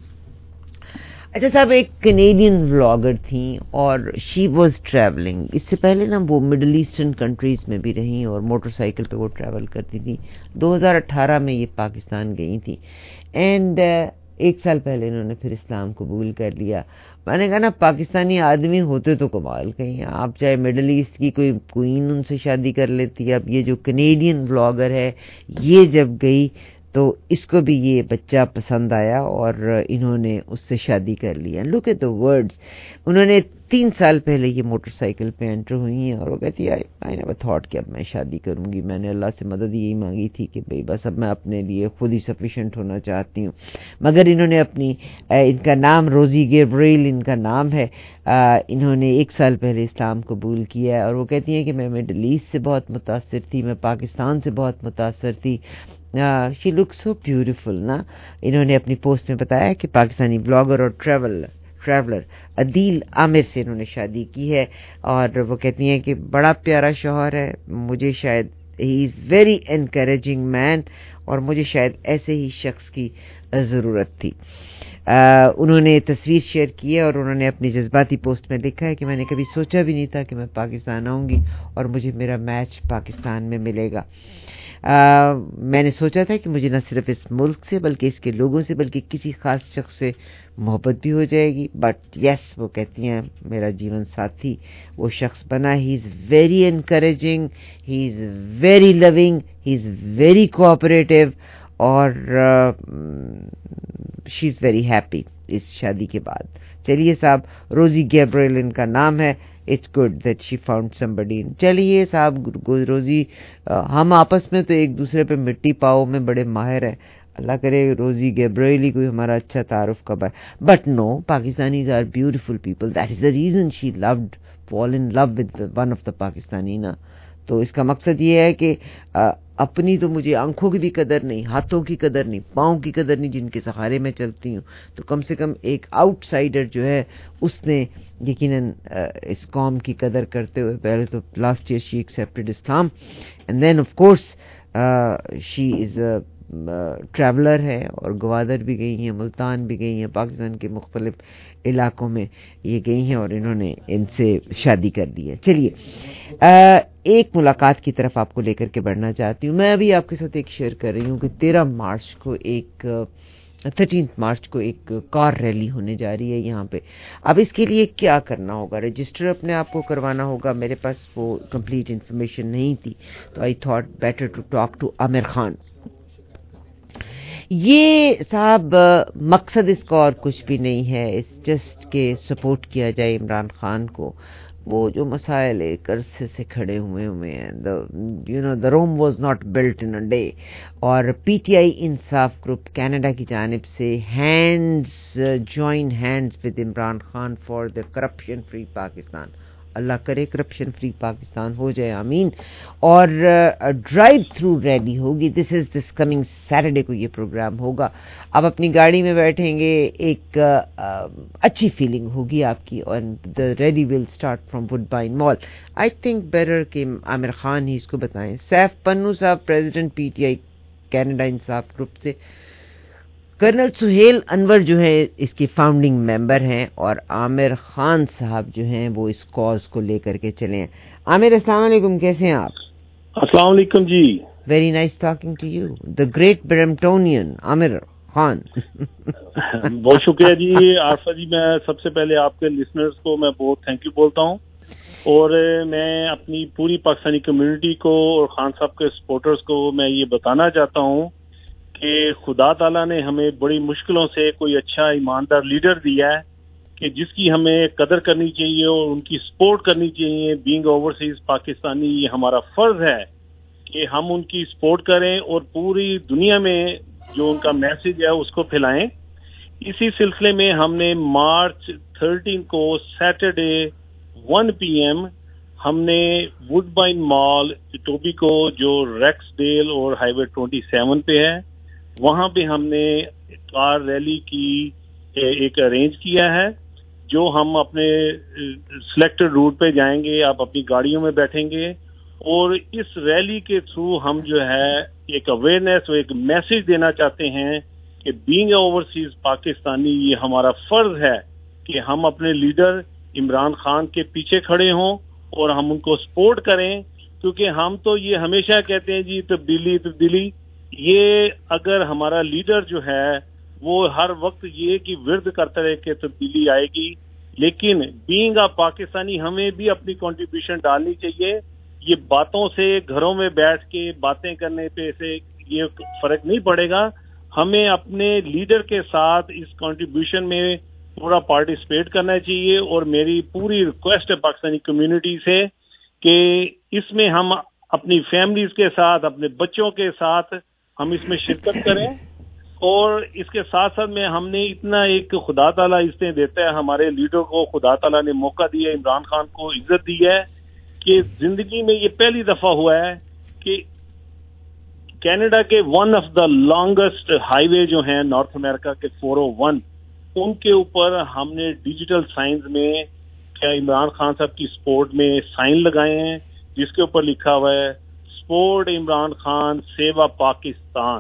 اچھا صاحب, ایک کینیڈین ولاگر تھیں اور شی واز ٹریولنگ. اس سے پہلے نا وہ مڈل ایسٹرن کنٹریز میں بھی رہیں اور موٹر سائیکل پہ وہ ٹریول کرتی تھیں. دو ہزار اٹھارہ میں یہ پاکستان گئی تھیں, اینڈ ایک سال پہلے انہوں نے پھر اسلام قبول کر لیا. میں نے کہا نا پاکستانی آدمی ہوتے تو کمال کہیں, آپ چاہے مڈل ایسٹ کی کوئی کوئین ان سے شادی کر لیتی. اب یہ جو کینیڈین ولاگر ہے یہ جب گئی تو اس کو بھی یہ بچہ پسند آیا اور انہوں نے اس سے شادی کر لی. Look at the words. انہوں نے تین سال پہلے یہ موٹر سائیکل پہ انٹر ہوئی ہیں اور وہ کہتی ہے آئی نیور تھاٹ کہ اب میں شادی کروں گی. میں نے اللہ سے مدد یہی مانگی تھی کہ بھئی بس اب میں اپنے لیے خود ہی سفیشینٹ ہونا چاہتی ہوں. مگر انہوں نے اپنی, ان کا نام روزی گیبریل ان کا نام ہے, انہوں نے ایک سال پہلے اسلام قبول کیا ہے. اور وہ کہتی ہیں کہ میں مڈل ایسٹ سے بہت متاثر تھی, میں پاکستان سے بہت متاثر تھی. شی لک سو بیوٹیفل نا. انہوں نے اپنی پوسٹ میں بتایا کہ پاکستانی بلاگر اور ٹریول ٹریولر عدیل عامر سے انہوں نے شادی کی ہے, اور وہ کہتی ہیں کہ بڑا پیارا شوہر ہے, مجھے شاید ہی از ویری انکریجنگ مین, اور مجھے شاید ایسے ہی شخص کی ضرورت تھی. آ, انہوں نے تصویر شیئر کی ہے اور انہوں نے اپنی جذباتی پوسٹ میں لکھا ہے کہ میں نے کبھی سوچا بھی نہیں تھا کہ میں پاکستان آؤں گی اور مجھے میرا میچ پاکستان میں ملے گا. آ, میں نے سوچا تھا کہ مجھے نہ صرف اس ملک سے بلکہ اس کے لوگوں سے بلکہ کسی خاص شخص سے محبت بھی ہو جائے گی, بٹ یس وہ کہتی ہیں میرا جیون ساتھی وہ شخص بنا. He is very encouraging, he is very loving, he is very cooperative, اور شی از ویری ہیپی اس شادی کے بعد. چلیے صاحب, روزی گیبریل ان کا نام ہے. It's good that she found somebody. چلیے صاحب روزی, ہم آپس میں تو ایک دوسرے پہ مٹی پاؤ میں بڑے ماہر ہیں, اللہ کرے روزی گیبریل ہی کوئی ہمارا اچھا تعارف کب ہے. But no, Pakistanis are beautiful people, that is the reason she would fall in love with one of the Pakistani نا. تو اس کا مقصد یہ ہے کہ اپنی تو مجھے آنکھوں کی بھی قدر نہیں, ہاتھوں کی قدر نہیں, پاؤں کی قدر نہیں جن کے سہارے میں چلتی ہوں, تو کم سے کم ایک آؤٹ سائڈر جو ہے اس نے یقیناً اس قوم کی قدر کرتے ہوئے پہلے تو last year she accepted Islam and then of course she is a traveller ہے اور گوادر بھی گئی ہیں, ملتان بھی گئی ہیں, پاکستان کے مختلف علاقوں میں یہ گئی ہیں اور انہوں نے ان سے شادی کر دی ہے. چلیے ایک ملاقات کی طرف آپ کو لے کر کے بڑھنا چاہتی ہوں. میں ابھی آپ کے ساتھ ایک شیئر کر رہی ہوں کہ تیرہ مارچ کو ایک تھرٹینتھ مارچ کو ایک کار ریلی ہونے جا رہی ہے یہاں پہ. اب اس کے لیے کیا کرنا ہوگا؟ رجسٹر اپنے آپ کو کروانا ہوگا. میرے پاس وہ کمپلیٹ انفارمیشن نہیں تھی تو I thought better to talk to Aamir Khan. یہ صاحب مقصد اس کا اور کچھ بھی نہیں ہے, اس جسٹ کہ سپورٹ کیا جائے عمران خان کو. وہ جو مسائل ایک عرصے سے کھڑے ہوئے ہوئے ہیں, you know the Rome was not built in a day. اور پی ٹی آئی انصاف گروپ کینیڈا کی جانب سے hands join hands with Imran Khan for the corruption free Pakistan. اللہ کرے کرپشن فری پاکستان ہو جائے, آمین. اور ڈرائیو تھرو ریلی ہوگی. دس از دس کمنگ سیٹرڈے کو یہ پروگرام ہوگا. آپ اپنی گاڑی میں بیٹھیں گے, ایک اچھی فیلنگ ہوگی آپ کی. اور the rally will start from Woodbine mall. I think better کہ عامر خان ہی اس کو بتائیں. سیف پنو صاحب president P T I Canada Insaf group سے, کرنل سہیل انور جو ہے اس کی فاؤنڈنگ ممبر ہیں, اور عامر خان صاحب جو ہیں وہ اس کاز کو لے کر کے چلے ہیں. عامر السلام علیکم, کیسے ہیں آپ؟ السلام علیکم جی. Very nice talking to you, the great Bramptonian Aamir Khan. بہت شکریہ جی عارفہ جی. میں سب سے پہلے آپ کے لسنرز کو میں بہت تھینک یو بولتا ہوں, اور میں اپنی پوری پاکستانی کمیونٹی کو اور خان صاحب کے سپورٹرز کو میں یہ بتانا چاہتا ہوں کہ خدا تعالیٰ نے ہمیں بڑی مشکلوں سے کوئی اچھا ایماندار لیڈر دیا ہے کہ جس کی ہمیں قدر کرنی چاہیے اور ان کی سپورٹ کرنی چاہیے. بینگ اوورسیز پاکستانی, یہ ہمارا فرض ہے کہ ہم ان کی سپورٹ کریں اور پوری دنیا میں جو ان کا میسج ہے اس کو پھیلائیں. اسی سلسلے میں ہم نے مارچ تھرٹین کو سیٹرڈے ون پی ایم ہم نے وڈ بائن مال ٹوبی کو جو ریکس ڈیل اور ہائی وے ٹوئنٹی سیون پہ ہے, وہاں پہ ہم نے کار ریلی کی ایک ارینج کیا ہے, جو ہم اپنے سلیکٹڈ روٹ پہ جائیں گے. آپ اپنی گاڑیوں میں بیٹھیں گے اور اس ریلی کے تھرو ہم جو ہے ایک اویئرنیس اور ایک میسج دینا چاہتے ہیں کہ بینگ اوورسیز پاکستانی, یہ ہمارا فرض ہے کہ ہم اپنے لیڈر عمران خان کے پیچھے کھڑے ہوں اور ہم ان کو سپورٹ کریں. کیونکہ ہم تو یہ ہمیشہ کہتے ہیں جی تبدیلی تبدیلی, یہ اگر ہمارا لیڈر جو ہے وہ ہر وقت یہ کہ ورد کرتا رہے کہ تبدیلی آئے گی, لیکن بینگ آ پاکستانی ہمیں بھی اپنی کنٹریبیوشن ڈالنی چاہیے. یہ باتوں سے گھروں میں بیٹھ کے باتیں کرنے پہ سے یہ فرق نہیں پڑے گا. ہمیں اپنے لیڈر کے ساتھ اس کنٹریبیوشن میں پورا پارٹیسپیٹ کرنا چاہیے. اور میری پوری ریکویسٹ ہے پاکستانی کمیونٹی سے کہ اس میں ہم اپنی فیملیز کے ساتھ, اپنے بچوں کے ساتھ ہم اس میں شرکت کریں. اور اس کے ساتھ ساتھ میں ہم نے اتنا ایک خدا تعالیٰ اس نے دیتا ہے ہمارے لیڈر کو, خدا تعالیٰ نے موقع دیا, عمران خان کو عزت دی ہے کہ زندگی میں یہ پہلی دفعہ ہوا ہے کہ کینیڈا کے one of the longest highway جو ہیں نارتھ امریکہ کے فور او ون, ان کے اوپر ہم نے ڈیجیٹل سائنز میں کیا عمران خان صاحب کی سپورٹ میں سائن لگائے ہیں, جس کے اوپر لکھا ہوا ہے سپورٹ عمران خان سیوا پاکستان.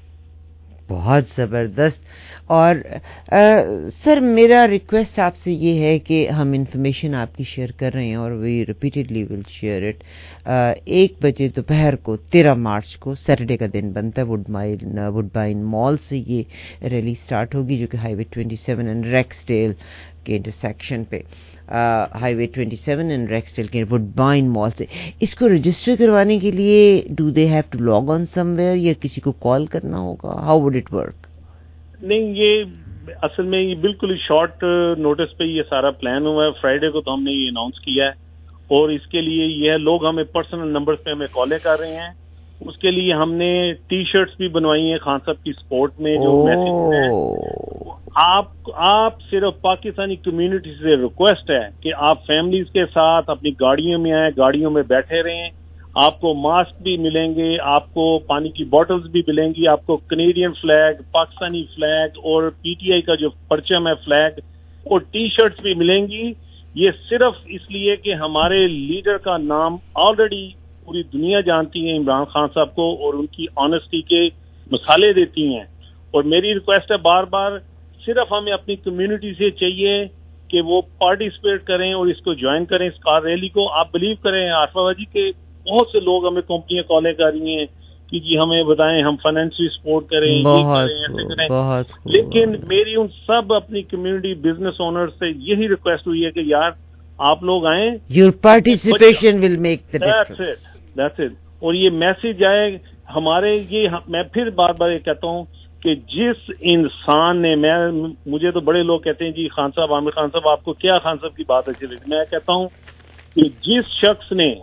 بہت زبردست. اور سر میرا ریکویسٹ آپ سے یہ ہے کہ ہم انفارمیشن آپ کی شیئر کر رہے ہیں اور we repeatedly will share it. ایک بجے دوپہر کو تیرہ مارچ کو سیٹرڈے کا دن بنتا ہے, وڈ بائن وڈ بائن مال سے یہ ریلی سٹارٹ ہوگی جو کہ highway twenty seven and Rexdale کے انٹرسیکشن پہ, highway twenty seven and Rexdale کے وڈ بائن مال سے. اس کو رجسٹر کروانے کے لیے do they have to log on somewhere یا کسی کو کال کرنا ہوگا؟ How would it work? نہیں, یہ اصل میں یہ بالکل شارٹ نوٹس پہ یہ سارا پلان ہوا ہے. فرائیڈے کو تو ہم نے یہ اناؤنس کیا ہے اور اس کے لیے یہ ہے لوگ ہمیں پرسنل نمبرز پہ ہمیں کالیں کر رہے ہیں. اس کے لیے ہم نے ٹی شرٹس بھی بنوائی ہیں خان صاحب کی سپورٹ میں جو میسج ہے. آپ آپ صرف پاکستانی کمیونٹی سے ریکویسٹ ہے کہ آپ فیملیز کے ساتھ اپنی گاڑیوں میں آئیں, گاڑیوں میں بیٹھے رہیں, آپ کو ماسک بھی ملیں گے, آپ کو پانی کی بوٹلز بھی ملیں گی, آپ کو کینیڈین فلیگ, پاکستانی فلیگ اور پی ٹی آئی کا جو پرچم ہے فلیگ, اور ٹی شرٹس بھی ملیں گی. یہ صرف اس لیے کہ ہمارے لیڈر کا نام آلریڈی پوری دنیا جانتی ہے, عمران خان صاحب کو, اور ان کی آنےسٹی کے مثالیں دیتی ہیں. اور میری ریکویسٹ ہے بار بار, صرف ہمیں اپنی کمیونٹی سے چاہیے کہ وہ پارٹیسپیٹ کریں اور اس کو جوائن کریں, اس کار ریلی کو. آپ بلیو کریں عارف آبا جی کہ بہت سے لوگ ہمیں کمپنیاں کالیں کر رہی ہیں کہ جی ہمیں بتائیں, ہم فائنینشلی سپورٹ کریں, یہ کریں, ایسے کریں. لیکن میری ان سب اپنی کمیونٹی بزنس اونر سے یہی ریکویسٹ ہوئی ہے کہ یار آپ لوگ آئیں, your participation will make the difference. That's it. اور یہ میسج آئے ہمارے, یہ میں پھر بار بار یہ کہتا ہوں کہ جس انسان نے, میں مجھے تو بڑے لوگ کہتے ہیں جی خان صاحب, عامر خان صاحب آپ کو کیا خان صاحب کی بات اچھی لگی, میں کہتا ہوں کہ جس شخص نے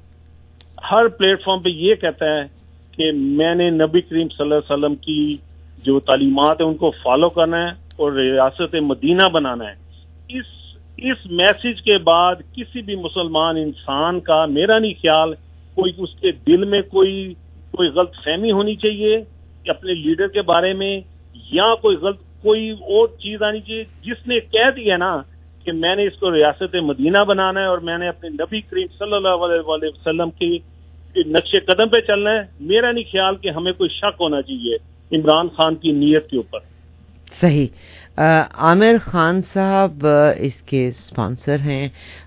ہر پلیٹ فارم پہ یہ کہتا ہے کہ میں نے نبی کریم صلی اللہ علیہ وسلم کی جو تعلیمات ہیں ان کو فالو کرنا ہے اور ریاست مدینہ بنانا ہے, اس اس میسج کے بعد کسی بھی مسلمان انسان کا میرا نہیں خیال کوئی اس کے دل میں کوئی کوئی غلط فہمی ہونی چاہیے اپنے لیڈر کے بارے میں, یا کوئی غلط کوئی اور چیز آنی چاہیے. جس نے کہہ دیا نا کہ میں نے اس کو ریاست مدینہ بنانا ہے اور میں نے اپنے نبی کریم صلی اللہ علیہ وسلم کے نقش قدم پہ چلنا ہے, میرا نہیں خیال کہ ہمیں کوئی شک ہونا چاہیے عمران خان کی نیت کے اوپر. صحیح. عامر خان صاحب اس کے اسپانسر ہیں.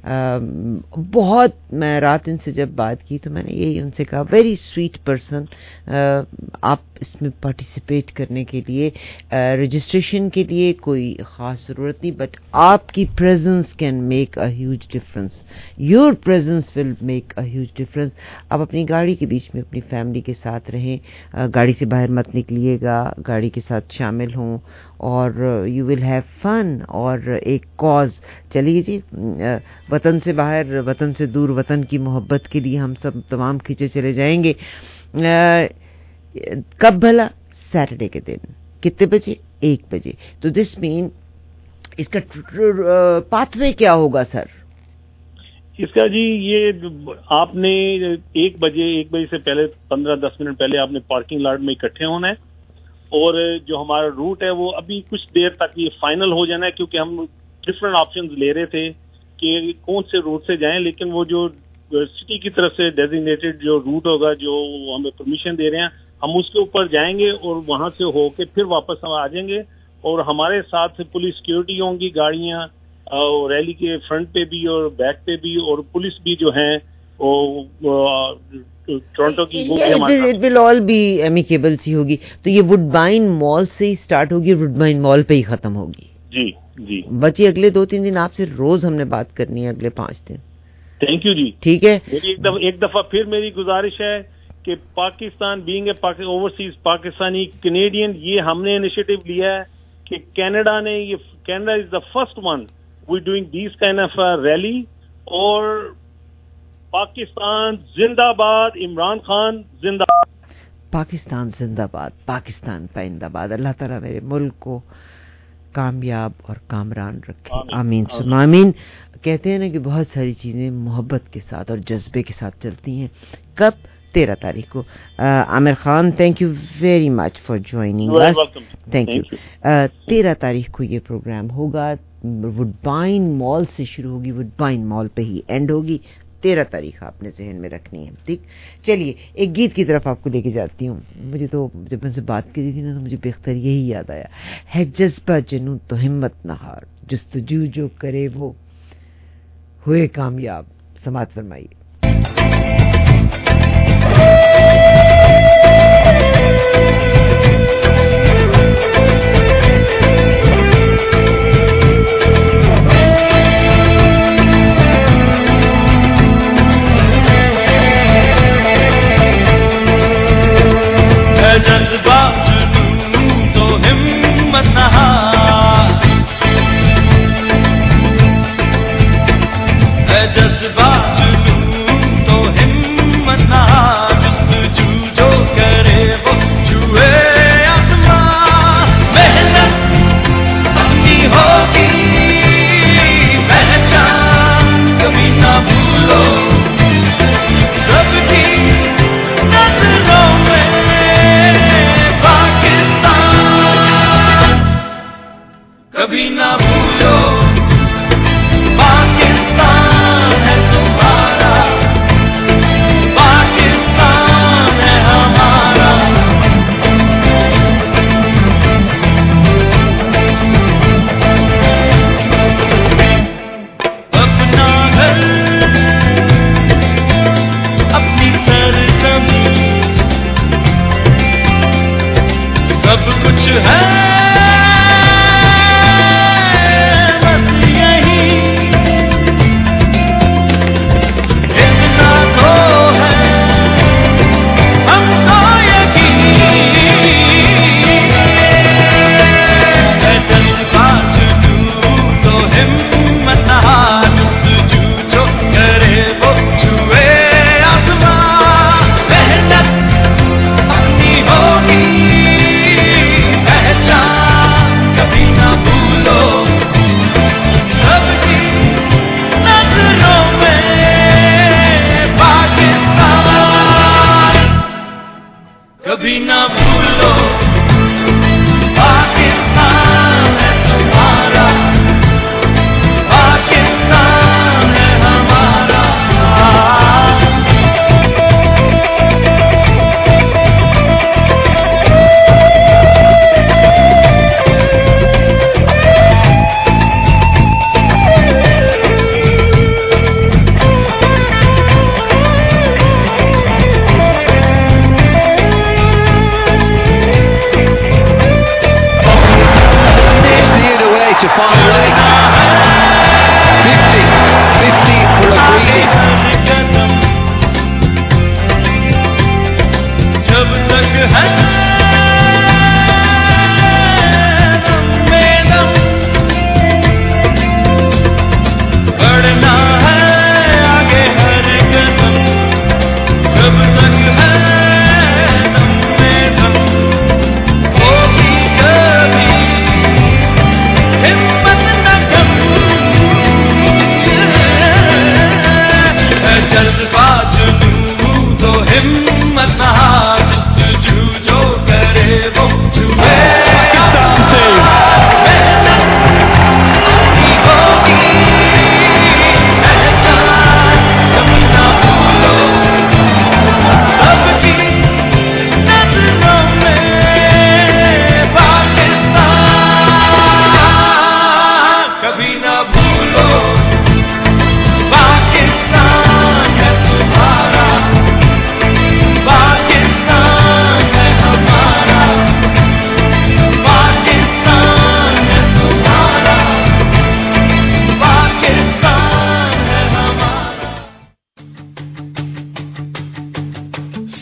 بہت, میں رات ان سے جب بات کی تو میں نے یہی ان سے کہا, ویری سویٹ پرسن, آپ اس میں پارٹیسپیٹ کرنے کے لیے رجسٹریشن کے لیے کوئی خاص ضرورت نہیں, بٹ آپ کی presence can make a huge difference. Your presence will make a huge difference. آپ اپنی گاڑی کے بیچ میں اپنی فیملی کے ساتھ رہیں, گاڑی سے باہر مت نکلیے گا, گاڑی کے ساتھ شامل ہوں اور یو ول ہیو فن. اور ایک کاز چلیے جی, وطن سے باہر, وطن سے دور, وطن کی محبت کے لیے ہم سب تمام کھینچے چلے جائیں گے. کب بھلا؟ سیٹرڈے کے دن. کتنے بجے؟ ایک بجے. تو دس مین اس کا پاتھ وے کیا ہوگا سر؟ اس کا جی یہ آپ نے ایک بجے ایک بجے سے پہلے پندرہ دس منٹ پہلے آپ نے پارکنگ لاٹ میں اکٹھے ہونا ہے, اور جو ہمارا روٹ ہے وہ ابھی کچھ دیر تک یہ فائنل ہو جانا ہے, کیونکہ ہم ڈفرینٹ آپشنز لے رہے تھے کہ کون سے روٹ سے جائیں, لیکن وہ جو سٹی کی طرف سے ڈیزگنیٹڈ جو روٹ ہوگا جو ہمیں پرمیشن دے رہے ہیں, ہم اس کے اوپر جائیں گے اور وہاں سے ہو کے پھر واپس ہم آ جائیں گے. اور ہمارے ساتھ پولیس سیکورٹی ہوں گی, گاڑیاں ریلی کے فرنٹ پہ بھی اور بیک پہ بھی, اور پولیس بھی جو ہیں ٹورنٹو کی اٹ ول آل بی ایمیکیبل سی ہوگی. تو یہ وڈ بائن مال سے ہی اسٹارٹ ہوگی, وڈ بائن مال پہ ہی ختم ہوگی. جی جی بچی اگلے دو تین دن آپ سے روز ہم نے بات کرنی ہے, اگلے پانچ دن. تھینک یو جی. ٹھیک ہے. ایک دفعہ ایک دفعہ پھر میری گزارش ہے کہ Pakistan being a overseas Pakistani Canadian, یہ ہم نے انیشیٹو لیا ہے کہ کینیڈا نے, یہ Canada is the first one we doing this kind of rally. اور پاکستان زندہ باد, عمران خان زندہ باد, پاکستان زندہ باد, پاکستان پائندہ باد. اللہ تعالیٰ میرے ملک کو کامیاب اور کامران رکھے, آمین ثم آمین. کہتے ہیں نا کہ بہت ساری چیزیں محبت کے ساتھ اور جذبے کے ساتھ چلتی ہیں. کب؟ تیرہ تاریخ کو. Aamir Khan, thank you very much for joining اس. Thank you. تیرہ تاریخ کو یہ پروگرام ہوگا, وڈ بائن مال سے شروع ہوگی, وڈ بائن مال پہ ہی اینڈ ہوگی. تیرہ تاریخ آپ نے ذہن میں رکھنی ہے. ٹھیک, چلیے ایک گیت کی طرف آپ کو لے کے جاتی ہوں. مجھے تو جب میں سے بات کری تھی نا تو مجھے بیختر یہی یاد آیا ہے, جذبہ جنوں تو ہمت نہ ہار, جستجو جو کرے وہ ہوئے کامیاب. سماعت فرمائیے. جذبہ جنوں تو ہمت نہ ہار, ہے جذبہ جنوں تو ہمت نہ ہار, جستجو جو کرے وہ چھوئے آسمان. محنت اپنی ہوگی پہچان کبھی نہ بھولو, سب کی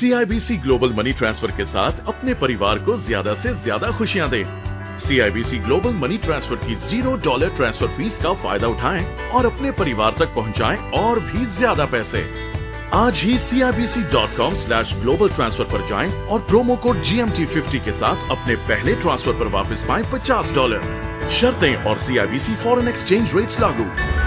C I B C global money transfer के साथ अपने परिवार को ज्यादा से ज्यादा खुशियां दें। C I B C global money transfer की जीरो डॉलर ट्रांसफर फीस का फायदा उठाएं और अपने परिवार तक पहुंचाएं और भी ज्यादा पैसे। आज ही C I B C dot com slash global transfer पर जाएं और promo code G M T fifty के साथ अपने पहले ट्रांसफर पर वापस पाएं पचास डॉलर। शर्तें और C I B C foreign exchange rates लागू।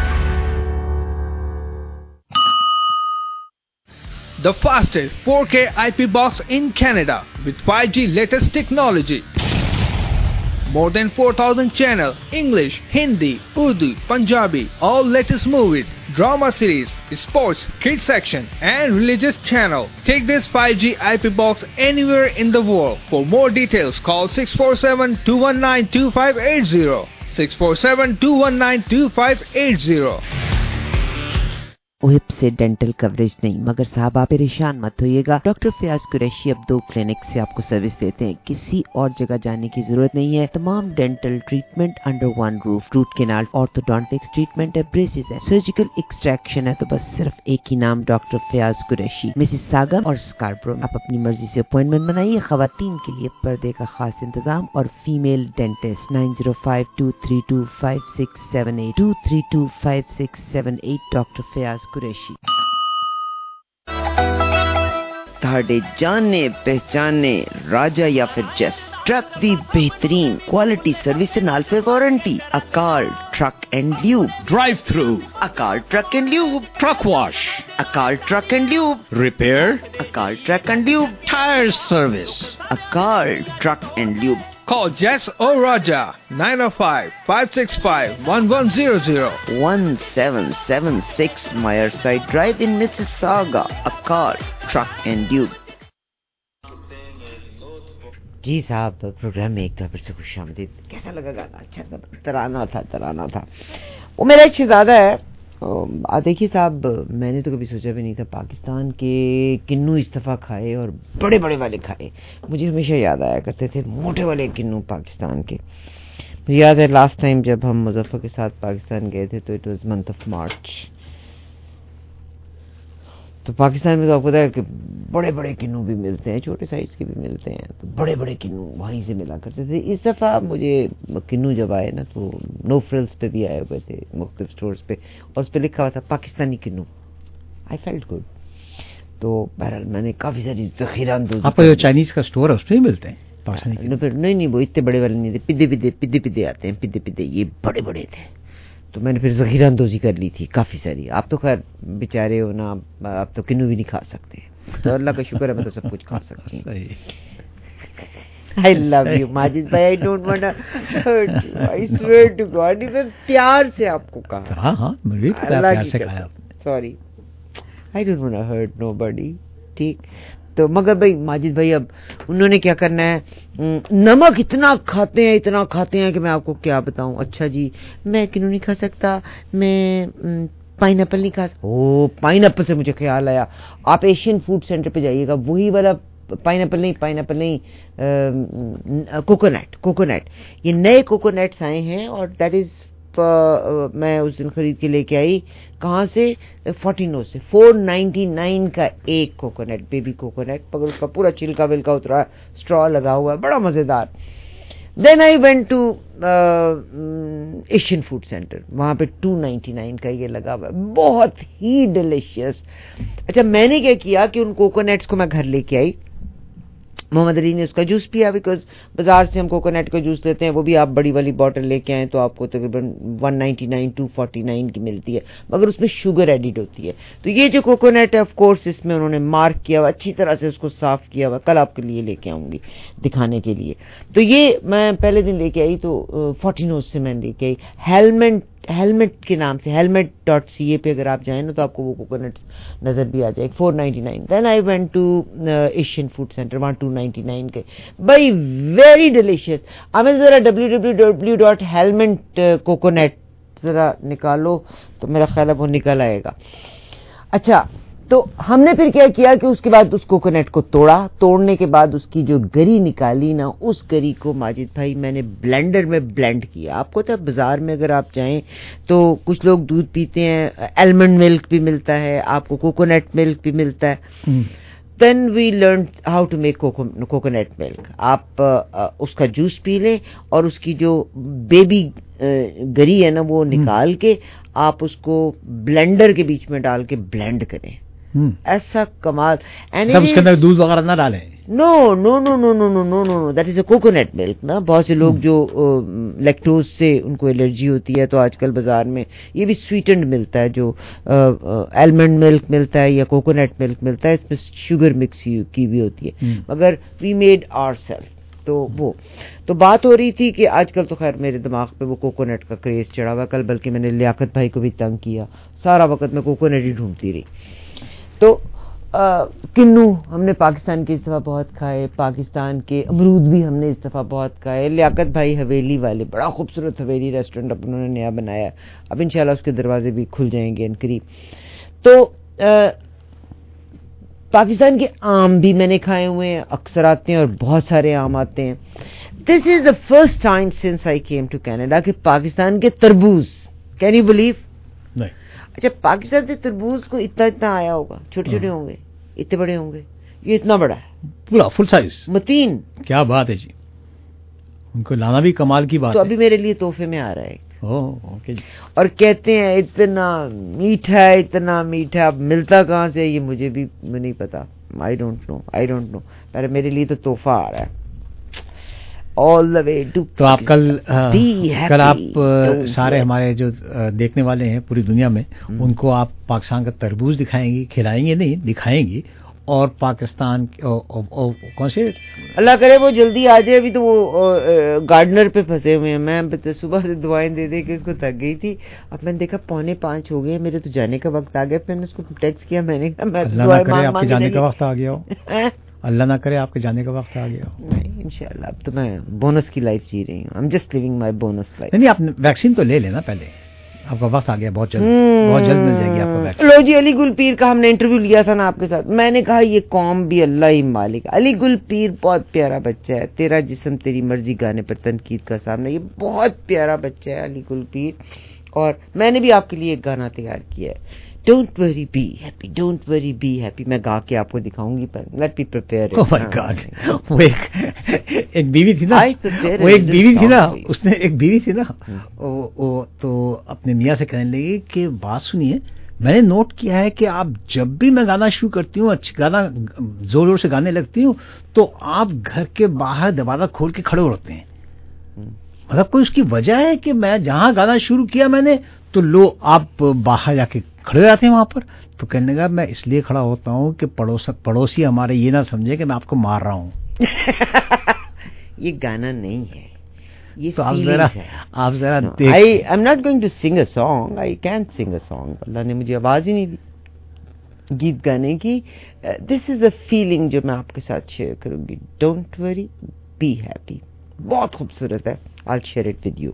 The fastest four K I P box in Canada with five G latest technology. More than four thousand channels, English, Hindi, Urdu, Punjabi, all latest movies, drama series, sports, kids section and religious channel. Take this five G I P box anywhere in the world. For more details, call six four seven, two one nine, two five eight zero. six four seven, two one nine, two five eight zero. OHIP से dental coverage नहीं, मगर साहब आप परेशान मत होइएगा। Doctor Fayaz Qureshi अब दो clinic से आपको सर्विस देते हैं, किसी और जगह जाने की जरूरत नहीं है। तमाम dental treatment under one roof, root canal, orthodontics treatment है, ब्रेसेस है, सर्जिकल एक्सट्रैक्शन है, तो बस सिर्फ एक ही नाम, doctor Fayaz Qureshi, Mississauga और स्कार्बरो। आप अपनी मर्जी से अपॉइंटमेंट बनाइए। खवातीन के लिए पर्दे का खास इंतजाम और female dentist nine zero five, two three two, five six seven eight, two three two, five six seven eight. Doctor Fayaz Qureshi. ਤੁਹਾਡੇ ਜਾਣੇ ਪਹਿਚਾਨੇ ਰਾਜਾ ਜਾਂ ਫਿਰ ਜੈਸ ਟਰੱਕ ਦੀ ਬਿਹਤਰੀਨ ਕੁਆਲਿਟੀ ਸਰਵਿਸ ਦੇ ਨਾਲ ਫਿਰ warranty. Akal Truck and Lube drive through, Akal Truck and Lube truck wash, Akal Truck and Lube repair, Akal Truck and Lube tyre service, Akal Truck and Lube. Call Jess or Raja nine oh five, five six five, one one zero zero. one seven seven six Meyerside Drive in Mississauga. Akal Truck and Tube. जी साहब, programme में एक बार से खुश आमदीद। कैसा लगा गाना? अच्छा था, तराना था तराना था वो मेरा एक शहजादा है। आ देखिए साहब, मैंने तो कभी सोचा भी नहीं था पाकिस्तान के किन्नू इस दफ़ा खाए और बड़े बड़े वाले खाए। मुझे हमेशा याद आया करते थे मोटे वाले किन्नू पाकिस्तान के। मुझे याद है लास्ट टाइम जब हम मुजफ्फर के साथ पाकिस्तान गए थे तो it was month of March. तो पाकिस्तान में तो आपको पता है कि बड़े बड़े किन्नू भी मिलते हैं, छोटे साइज़ के भी मिलते हैं, तो बड़े बड़े किन्नू वहीं से मिला करते थे। इस दफ़ा मुझे किन्नू जब आए ना तो नो फ्रिल्स पे भी आए हुए थे मुख्तलिफ स्टोर्स पे, और उस पर लिखा हुआ था Pakistani kinnow. I felt good. तो बहरहाल मैंने काफ़ी सारी ज़ख़ीरा अंदोज़ी। आपका जो चाइनीज़ का स्टोर है उसमें मिलते हैं पाकिस्तानी किन्नू? नहीं नहीं, वो इतने बड़े वाले नहीं थे, पिद्दे पिद्दे पिद्दे पिद्दे आते हैं, पिद्दे पिद्दे, ये बड़े बड़े थे। तो मैंने फिर ज़ख़ीरा अंदोज़ी कर ली थी काफ़ी सारी। आप तो खैर बेचारे हो ना, आप तो किन्नू भी नहीं खा सकते, तो अल्लाह का शुक्र है मैं तो सब कुछ खा सकती हूँ। आई लव यू माजिद भाई, I don't want to hurt you, I swear to God. मैं प्यार से आपको कहा। हाँ हाँ, मुझे प्यार से कहा। Sorry, I don't want to hurt nobody. ठीक, तो मगर भाई माजिद भाई अब उन्होंने क्या करना है, नमक इतना खाते हैं इतना खाते हैं कि मैं आपको क्या बताऊं। अच्छा जी, मैं किन्नू नहीं खा सकता, मैं पाइनएप्पल नहीं खा सकता। ओ पाइनएप्पल से मुझे ख्याल आया, आप एशियन फूड सेंटर पे जाइएगा, वही वाला पाइनएप्पल नहीं, पाइनएप्पल नहीं, कोकोनट कोकोनट ये नए कोकोनट्स आए हैं और दैट इज Uh, मैं उस दिन खरीद के लेके आई। कहाँ से? फोर्टिनो से। फोर नाइन्टी नाइन का एक कोकोनट, बेबी कोकोनट, मगर उसका पूरा छिलका विलका उतरा, स्ट्रॉ लगा हुआ है, बड़ा मज़ेदार। Then I went to Asian food center, वहाँ पे टू नाइन्टी नाइन का ये लगा हुआ है, बहुत ही डिलीशियस। अच्छा, मैंने क्या किया कि उन कोकोनट्स को मैं घर लेके आई। मोहम्मद अली ने उसका जूस पिया, बिकॉज बाजार से हम कोकोनट का जूस लेते हैं, वो भी आप बड़ी वाली बॉटल लेके आए तो आपको तकरीबन one ninety nine, two forty nine की मिलती है, मगर उसमें शुगर एडिड होती है। तो ये जो कोकोनट है ऑफ कोर्स इसमें उन्होंने मार्क किया हुआ, अच्छी तरह से उसको साफ किया हुआ, कल आपके लिए लेके आऊंगी दिखाने के लिए। तो ये मैं पहले दिन लेके आई, तो फोर्टिनोज से मैंने लेके आई। हेलमेट हेलमेट के नाम से, हेलमेट डॉट सी ए पे अगर आप जाएं ना तो आपको वो कोकोनट नजर भी आ जाए, four ninety nine. Then I went to Asian food center, वहाँ टू नाइन्टी नाइन के, भाई वेरी डिलीशियस। अब जरा W W W dot helmet coconut जरा निकालो तो मेरा ख्याल है वो निकल आएगा। अच्छा, तो हमने फिर क्या किया कि उसके बाद उस कोकोनट को तोड़ा, तोड़ने के बाद उसकी जो गरी निकाली ना, उस गरी को माजिद भाई मैंने ब्लेंडर में ब्लेंड किया। आपको तो बाजार में अगर आप जाएं तो कुछ लोग दूध पीते हैं, आलमंड मिल्क भी मिलता है, आपको कोकोनट मिल्क भी मिलता है। then we learned how to make coconut milk. آپ اس کا جوس پی لیں اور اس کی جو بیبی گری ہے نا وہ نکال کے آپ اس کو بلینڈر کے بیچ میں ڈال کے بلینڈ کریں, ایسا کمال. اس کے اندر دودھ وغیرہ نہ ڈالیں. نو نو نو نو نو نو نو know that is a coconut ملک نا. بہت سے لوگ جو لیکٹوز سے ان کو الرجی ہوتی ہے تو آج کل بازار میں یہ بھی سویٹنڈ ملتا ہے, جو آلمنڈ ملک ملتا ہے یا کوکونٹ ملک ملتا ہے, اس میں شوگر مکس کی ہوئی ہوتی ہے, مگر وی میڈ آور سیلف. تو وہ تو بات ہو رہی تھی کہ آج کل تو خیر میرے دماغ پہ وہ کوکونٹ کا کریز چڑھا ہوا. کل بلکہ میں نے لیاقت بھائی کو بھی تنگ کیا, سارا وقت میں کوکونٹ ہی ڈھونڈتی رہی. تو کنو ہم نے پاکستان کے اس دفعہ بہت کھائے, پاکستان کے امرود بھی ہم نے اس دفعہ بہت کھائے. لیاقت بھائی حویلی والے بڑا خوبصورت حویلی ریسٹورینٹ اب انہوں نے نیا بنایا, اب انشاءاللہ اس کے دروازے بھی کھل جائیں گے ان قریب. تو پاکستان کے آم بھی میں نے کھائے ہوئے ہیں, اکثر آتے ہیں اور بہت سارے آم آتے ہیں. This is the first time since I came to Canada کہ پاکستان کے تربوز, کین یو بلیو؟ نہیں. اچھا پاکستان سے تربوز کو اتنا اتنا آیا ہوگا, چھوٹے چھوٹے ہوں گے, اتنے بڑے ہوں گے, یہ اتنا بڑا ہے پورا فل سائز, متین. کیا بات ہے جی, ان کو لانا بھی کمال کی بات. تو ابھی میرے لیے تحفے میں آ رہا ہے. اوکے. اور کہتے ہیں اتنا میٹھا ہے, اتنا میٹھا, اب ملتا کہاں سے یہ مجھے بھی نہیں پتا. I don't know I don't know پر میرے لیے تو تحفہ آ رہا ہے آل دا وے ٹو. تو آپ کل کل آپ سارے ہمارے جو دیکھنے والے ہیں پوری دنیا میں ان کو آپ پاکستان کا تربوز دکھائیں گی, کھلائیں گے نہیں دکھائیں گی, اور پاکستان کون سے اللہ کرے وہ جلدی آ جائے. ابھی تو وہ گارڈنر پہ پھنسے ہوئے ہیں. میں صبح سے دعائیں دے دے کے اس کو تھک گئی تھی. اب میں نے دیکھا پونے پانچ ہو گئے, میرے تو جانے کا وقت آ گیا. پھر میں نے اس کو ٹیکسٹ کیا, میں نے کہا میں آپ کے جانے کا وقت آ گیا ہو, اللہ نہ کرے آپ کے جانے کا وقت آ گیا ہو. نہیں انشاءاللہ اب تو میں بونس کی لائف جی رہی ہوں. I am just living my bonus life. نہیں آپ ویکسین تو لے لینا پہلے, آپ کا وقت آ گیا, بہت جلد بہت جلد مل جائے گی آپ کو ویکسین. لو جی, علی گل پیر کا ہم نے انٹرویو لیا تھا نا آپ کے ساتھ. میں نے کہا یہ قوم بھی اللہ ہی مالک. علی گل پیر بہت پیارا بچہ ہے. تیرا جسم تیری مرضی گانے پر تنقید کا سامنا, یہ بہت پیارا بچہ ہے علی گل پیر. اور میں نے بھی آپ کے لیے ایک گانا تیار کیا ہے, don't worry be happy, don't worry be happy. میں گا کے آپ کو دکھاؤں گی, پر let be prepare. Oh my god, وہ ایک ایک بیوی تھی نا, وہ ایک بیوی تھی نا, اس نے ایک بیوی تھی نا, وہ تو اپنے میاں سے کہنے لگی کہ بات سنیے, میں نے نوٹ کیا ہے کہ آپ جب بھی میں گانا شروع کرتی ہوں, اچھا گانا زور زور سے گانے لگتی ہوں, تو آپ گھر کے باہر دروازہ کھول کے کھڑے ہوتے ہیں. مطلب کوئی اس کی وجہ ہے کہ میں جہاں گانا شروع کیا میں نے, تو لو آپ باہر جا کے کھڑے جاتے ہیں وہاں پر. تو کہنے لگا میں اس لیے کھڑا ہوتا ہوں کہ پڑوس پڑوسی ہمارے یہ نہ سمجھے کہ میں آپ کو مار رہا ہوں. یہ گانا نہیں ہے, یہ تو آپ ذرا آپ ذرا I am not going to sing a song, I can't سنگ اے سانگ. اللہ نے مجھے آواز ہی نہیں دی گیت گانے کی. دس از اے فیلنگ جو میں آپ کے ساتھ شیئر کروں گی. ڈونٹ وری بی ہیپی, بہت خوبصورت ہے. I share it with you.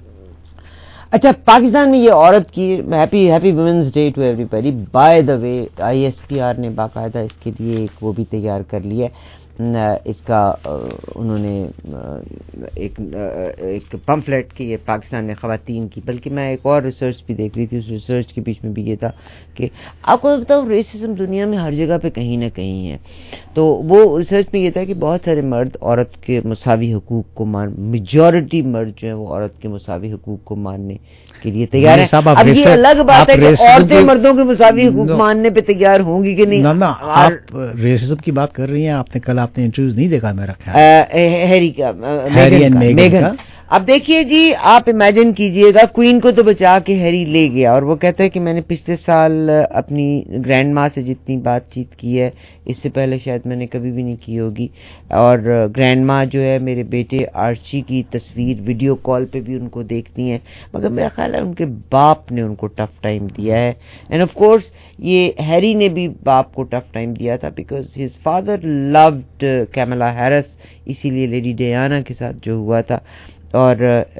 اچھا پاکستان میں یہ عورت کی happy happy women's day to everybody. By the way I S P R نے باقاعدہ اس کے لیے ایک وہ بھی تیار کر لیا ہے. اس کا انہوں نے ایک ایک پمفلیٹ کی یہ پاکستان میں خواتین کی, بلکہ میں ایک اور ریسرچ بھی دیکھ رہی تھی, اس ریسرچ کے بیچ میں بھی یہ تھا کہ آپ کو بتاؤ ریسزم دنیا میں ہر جگہ پہ کہیں نہ کہیں ہے. تو وہ ریسرچ میں یہ تھا کہ بہت سارے مرد عورت کے مساوی حقوق کو مان, میجورٹی مرد جو ہیں وہ عورت کے مساوی حقوق کو ماننے کے لیے تیار ہیں. اب یہ الگ بات ہے کہ عورتیں مردوں کے مساوی حقوق ماننے پہ تیار ہوں گی کہ نہیں. آپ ریسزم کی بات کر رہی ہیں, آپ نے کل آپ نے انٹرویوز نہیں دیکھا میرا خیال, ہیری کا, میگن. اب دیکھیے جی, آپ امیجن کیجئے گا کوئین کو تو بچا کے ہیری لے گیا, اور وہ کہتا ہے کہ میں نے پچھلے سال اپنی گرینڈ ماں سے جتنی بات چیت کی ہے اس سے پہلے شاید میں نے کبھی بھی نہیں کی ہوگی. اور گرینڈ ماں جو ہے میرے بیٹے آرچی کی تصویر ویڈیو کال پہ بھی ان کو دیکھتی ہیں, مگر میرا خیال ہے ان کے باپ نے ان کو ٹف ٹائم دیا ہے. اینڈ آف کورس یہ ہیری نے بھی باپ کو ٹف ٹائم دیا تھا, because his father loved Kamala Harris, اسی لیے لیڈی ڈیانا کے ساتھ جو ہوا تھا. اور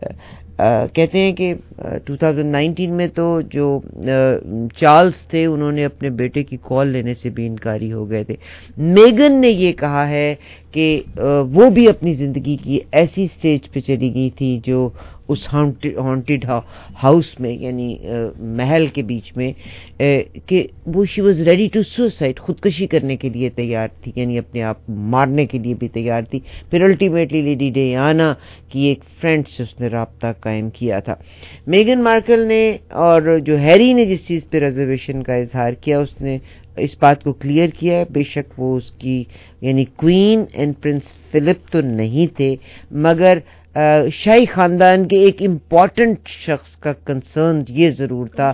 کہتے ہیں کہ دو ہزار انیس میں تو جو چارلز تھے انہوں نے اپنے بیٹے کی کال لینے سے بھی انکاری ہو گئے تھے. میگن نے یہ کہا ہے کہ وہ بھی اپنی زندگی کی ایسی سٹیج پہ چلی گئی تھی جو اس ہانٹیڈ ہاؤس میں یعنی محل کے بیچ میں کہ وہ she was ready to suicide, خودکشی کرنے کے لیے تیار تھی, یعنی اپنے آپ مارنے کے لیے بھی تیار تھی. پھر الٹیمیٹلی لیڈی ڈیانا کی ایک فرینڈ سے اس نے رابطہ قائم کیا تھا. میگن مارکل نے اور جو ہیری نے جس چیز پہ ریزرویشن کا اظہار کیا اس نے اس بات کو کلیئر کیا ہے. بے شک وہ اس کی یعنی کوئین اینڈ پرنس فلپ تو نہیں تھے, مگر شاہی خاندان کے ایک امپورٹنٹ شخص کا کنسرن یہ ضرور تھا.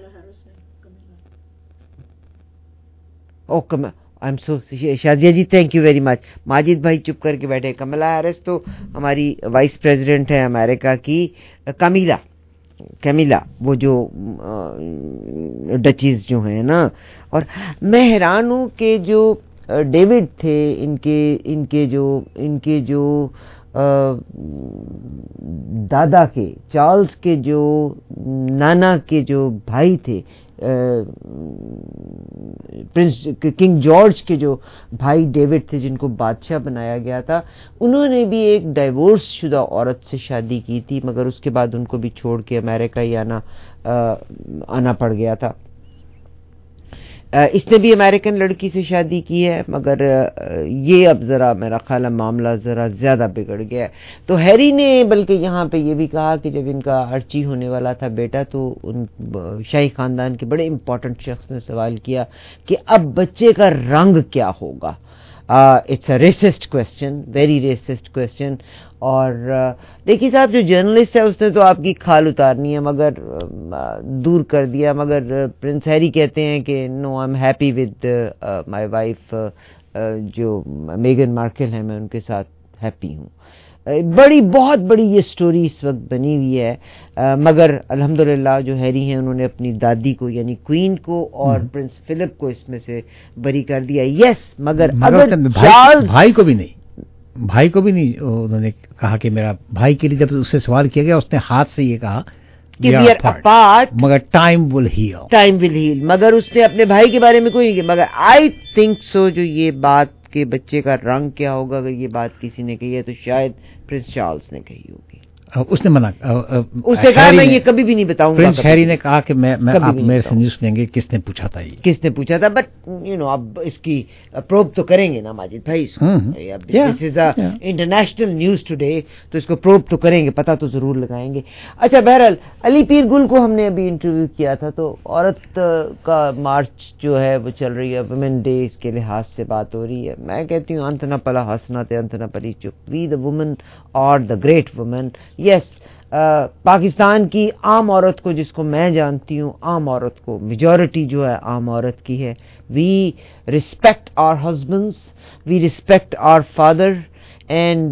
Oh come I am so Shazia ji thank you very much. Majid بھائی چپ کر کے بیٹھے. کملا ہیرس تو ہماری وائس پریزیڈنٹ ہے امریکہ کی. کمیلا کیمیلا وہ جو ڈچیز جو ہیں نا, اور میں حیران ہوں کہ جو ڈیوڈ تھے ان کے ان کے جو ان کے جو دادا کے چارلز کے جو نانا کے جو بھائی تھے, پرنس کنگ جارج کے جو بھائی ڈیوڈ تھے جن کو بادشاہ بنایا گیا تھا, انہوں نے بھی ایک ڈائیورس شدہ عورت سے شادی کی تھی, مگر اس کے بعد ان کو بھی چھوڑ کے امریکہ ہی آنا آنا پڑ گیا تھا. اس نے بھی امریکن لڑکی سے شادی کی ہے, مگر یہ اب ذرا میرا خیال ہے معاملہ ذرا زیادہ بگڑ گیا ہے. تو ہیری نے بلکہ یہاں پہ یہ بھی کہا کہ جب ان کا ارچی ہونے والا تھا بیٹا تو ان شاہی خاندان کے بڑے امپورٹنٹ شخص نے سوال کیا کہ اب بچے کا رنگ کیا ہوگا. It's a racist question, very racist question. اور دیکھیے صاحب جو جرنلسٹ ہے اس نے تو آپ کی کھال اتارنی ہے مگر دور کر دیا, مگر پرنس ہیری کہتے ہیں کہ no I am happy with my wife, جو میگن مارکل ہیں میں ان کے ساتھ ہیپی ہوں. بڑی بہت بڑی یہ سٹوری اس وقت بنی ہوئی ہے, مگر الحمدللہ جو ہیری ہیں انہوں نے اپنی دادی کو یعنی کوئین کو اور پرنس فلپ کو اس میں سے بری کر دیا. یس مگر اگر بھائی کو بھی نہیں بھائی کو بھی نہیں انہوں نے کہا کہ میرا بھائی کے لیے جب اس سے سوال کیا گیا اس نے ہاتھ سے یہ کہا کہ وی آر اپارٹ مگر time will heal time will heal مگر اس نے اپنے بھائی کے بارے میں کوئی نہیں کیا. مگر آئی تھنک سو جو یہ بات کہ بچے کا رنگ کیا ہوگا, اگر یہ بات کسی نے کہی ہے تو شاید پرنس چارلز نے کہی ہوگی. اس نے منع اس نے کہا میں یہ کبھی بھی نہیں بتاؤں گا. پرنس ہیری نے کہا کہ میں آپ میرے سے نہیں سنیں گے کس نے پوچھا تھا, یہ کس نے پوچھا تھا. بٹ یو نو اب اس کی پروب تو کریں گے نا ماجد بھائی, this is a international news today, تو اس کو پروب تو کریں گے, پتہ تو ضرور لگائیں گے. اچھا بہرحال علی پیر گل کو ہم نے ابھی انٹرویو کیا تھا, تو عورت کا مارچ جو ہے وہ چل رہی ہے, ویمن ڈے اس کے لحاظ سے بات ہو رہی ہے. میں کہتی ہوں انت نہ پلا ہنسنا تے انت نہ پلی چپ, وی دا وومن اور the great woman. Yes Pakistan کی عام عورت کو, جس کو میں جانتی ہوں عام عورت کو, میجورٹی جو ہے عام عورت کی ہے, we respect our husbands, we respect our father, and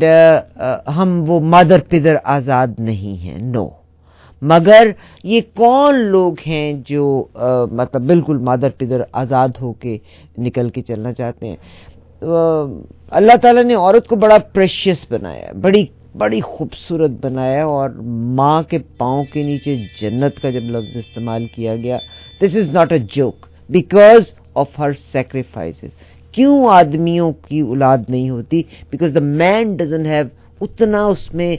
ہم وہ مادر پدر آزاد نہیں ہیں, نو. مگر یہ کون لوگ ہیں جو uh, مطلب بالکل مادر پدر آزاد ہو کے نکل کے چلنا چاہتے ہیں. uh, اللہ تعالیٰ نے عورت کو بڑا پریشیس بنایا ہے, بڑی بڑی خوبصورت بنایا, اور ماں کے پاؤں کے نیچے جنت کا جب لفظ استعمال کیا گیا, this is not a joke, because of her sacrifices. کیوں آدمیوں کی اولاد نہیں ہوتی؟ Because the man doesn't have اتنا, اس میں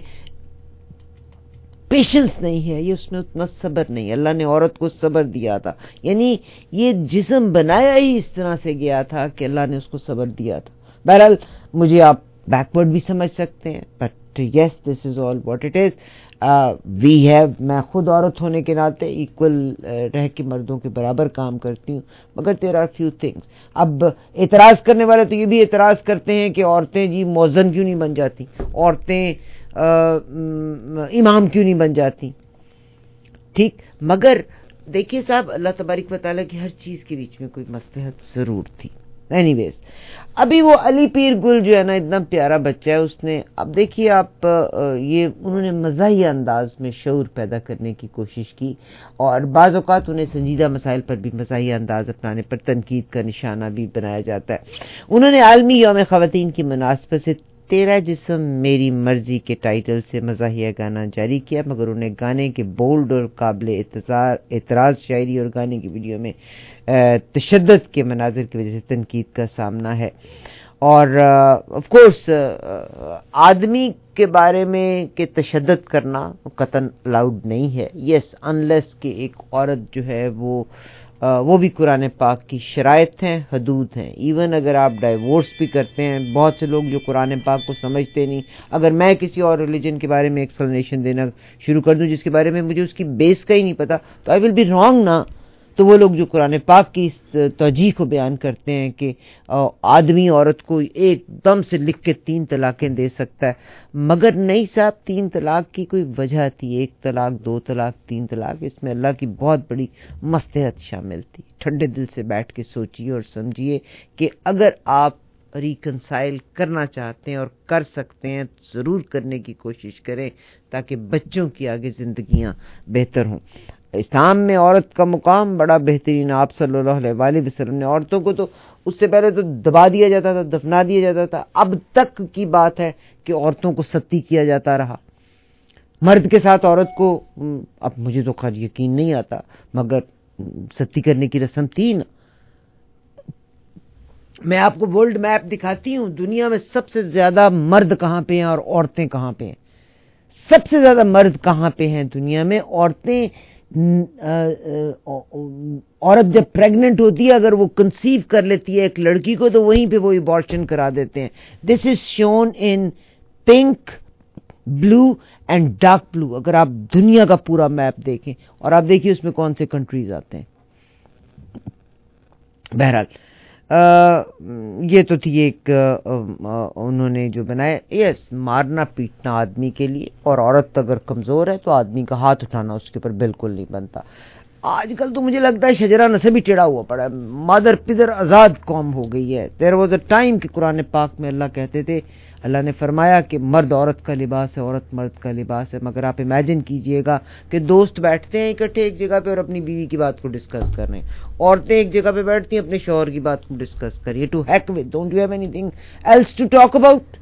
پیشنس نہیں ہے, یہ اس میں اتنا صبر نہیں. اللہ نے عورت کو صبر دیا تھا, یعنی یہ جسم بنایا ہی اس طرح سے گیا تھا کہ اللہ نے اس کو صبر دیا تھا. بہرحال مجھے آپ بیکورڈ بھی سمجھ سکتے ہیں, but yes this is all what it is. uh, we have میں خود عورت ہونے کے ناطے ایکول uh, رہ کے مردوں کے برابر کام کرتی ہوں, مگر there are few things. اب اعتراض کرنے والے تو یہ بھی اعتراض کرتے ہیں کہ عورتیں جی موذن کیوں نہیں بن جاتی, عورتیں uh, امام کیوں نہیں بن جاتی. ٹھیک, مگر دیکھیے صاحب اللہ تبارک و تعالیٰ کی ہر چیز کے بیچ میں کوئی مصلحت ضرور تھی. اینی ویز ابھی وہ علی پیر گل جو ہے نا اتنا پیارا بچہ ہے, اس نے اب دیکھیے آپ یہ انہوں نے مزاحیہ انداز میں شعور پیدا کرنے کی کوشش کی, اور بعض اوقات انہیں سنجیدہ مسائل پر بھی مزاحیہ انداز اپنانے پر تنقید کا نشانہ بھی بنایا جاتا ہے. انہوں نے عالمی یوم خواتین کی مناسبت سے تیرا جسم میری مرضی کے ٹائٹل سے مزاحیہ گانا جاری کیا, مگر انہیں گانے کے بولڈ اور قابل اعتراض شاعری اور گانے کی ویڈیو میں تشدد کے مناظر کی وجہ سے تنقید کا سامنا ہے. اور آف کورس آدمی کے بارے میں کہ تشدد کرنا قطعاً الاؤڈ نہیں ہے. یس انلیس کہ ایک عورت جو ہے وہ وہ بھی قرآن پاک کی شرائط ہیں, حدود ہیں. ایون اگر آپ ڈائیورس بھی کرتے ہیں, بہت سے لوگ جو قرآن پاک کو سمجھتے نہیں, اگر میں کسی اور ریلیجن کے بارے میں ایکسپلینیشن دینا شروع کر دوں جس کے بارے میں مجھے اس کی بیس کا ہی نہیں پتا, تو آئی ول بی رانگ نا. تو وہ لوگ جو قرآن پاک کی اس توجیہ کو بیان کرتے ہیں کہ آدمی عورت کو ایک دم سے لکھ کے تین طلاقیں دے سکتا ہے, مگر نہیں صاحب, تین طلاق کی کوئی وجہ تھی, ایک طلاق, دو طلاق, تین طلاق, اس میں اللہ کی بہت بڑی مصلحت شامل تھی. ٹھنڈے دل سے بیٹھ کے سوچیے اور سمجھیے کہ اگر آپ ریکنسائل کرنا چاہتے ہیں اور کر سکتے ہیں ضرور کرنے کی کوشش کریں تاکہ بچوں کی آگے زندگیاں بہتر ہوں. اسلام میں عورت کا مقام بڑا بہترین. آپ صلی اللہ علیہ وآلہ وسلم نے عورتوں کو تو اس سے پہلے تو دبا دیا جاتا تھا, دفنا دیا جاتا تھا. اب تک کی بات ہے کہ عورتوں کو ستی کیا جاتا رہا. مرد کے ساتھ عورت کو, اب مجھے تو خیر یقین نہیں آتا, مگر ستی کرنے کی رسم تھی نا. میں آپ کو ورلڈ میپ دکھاتی ہوں, دنیا میں سب سے زیادہ مرد کہاں پہ ہیں اور عورتیں کہاں پہ ہیں. سب سے زیادہ مرد کہاں پہ ہیں دنیا میں. عورتیں, عورت جب پریگننٹ ہوتی ہے, اگر وہ کنسیو کر لیتی ہے ایک لڑکی کو, تو وہیں پہ وہ ابارشن کرا دیتے ہیں. This is shown in pink, blue and dark blue. اگر آپ دنیا کا پورا میپ دیکھیں اور آپ دیکھیے اس میں کون سے کنٹریز آتے ہیں. بہرحال آ, یہ تو تھی ایک انہوں نے جو بنایا. یس, مارنا پیٹنا آدمی کے لیے, اور عورت اگر کمزور ہے تو آدمی کا ہاتھ اٹھانا اس کے اوپر بالکل نہیں بنتا. آج کل تو مجھے لگتا ہے شجرہ نصب ہی ٹیڑھا ہوا پڑا ہے. مادر پدر آزاد قوم ہو گئی ہے. دیر واز اے ٹائم کہ قرآن پاک میں اللہ کہتے تھے, اللہ نے فرمایا کہ مرد عورت کا لباس ہے, عورت مرد کا لباس ہے. مگر آپ امیجن کیجئے گا کہ دوست بیٹھتے ہیں اکٹھے ایک جگہ پہ اور اپنی بیوی کی بات کو ڈسکس کر رہے ہیں. عورتیں ایک جگہ پہ بیٹھتی ہیں اپنے شوہر کی بات کو ڈسکس کر رہی ہے. To heck with, don't you have anything else to talk about.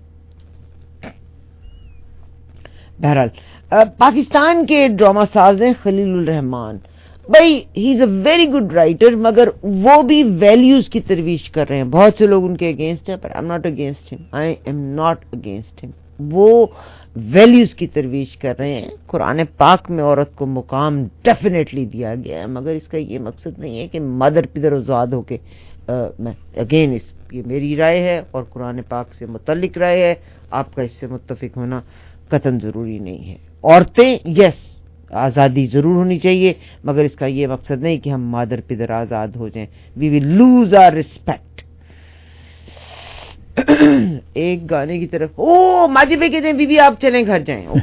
بہرحال پاکستان کے ڈرامہ ساز ہیں خلیل الرحمان. بھائی ہی is a very good writer, مگر وہ بھی ویلیوز کی ترویج کر رہے ہیں. بہت سے لوگ ان کے اگینسٹ ہیں, پر I am not against him. I am not against ہم. وہ ویلیوز کی ترویج کر رہے ہیں. قرآن پاک میں عورت کو مقام ڈیفینیٹلی دیا گیا ہے, مگر اس کا یہ مقصد نہیں ہے کہ مادر پدر آزاد ہو کے. میں اگین اس یہ میری رائے ہے اور قرآن پاک سے متعلق رائے ہے, آپ کا اس سے متفق ہونا قطعاً ضروری نہیں ہے. عورتیں یس آزادی ضرور ہونی چاہیے, مگر اس کا یہ مقصد نہیں کہ ہم مادر پدر آزاد ہو جائیں. We will lose our respect. ایک گانے کی طرف, او ماجد بھائی کہتے ہیں بی بی آپ چلیں گھر جائیں.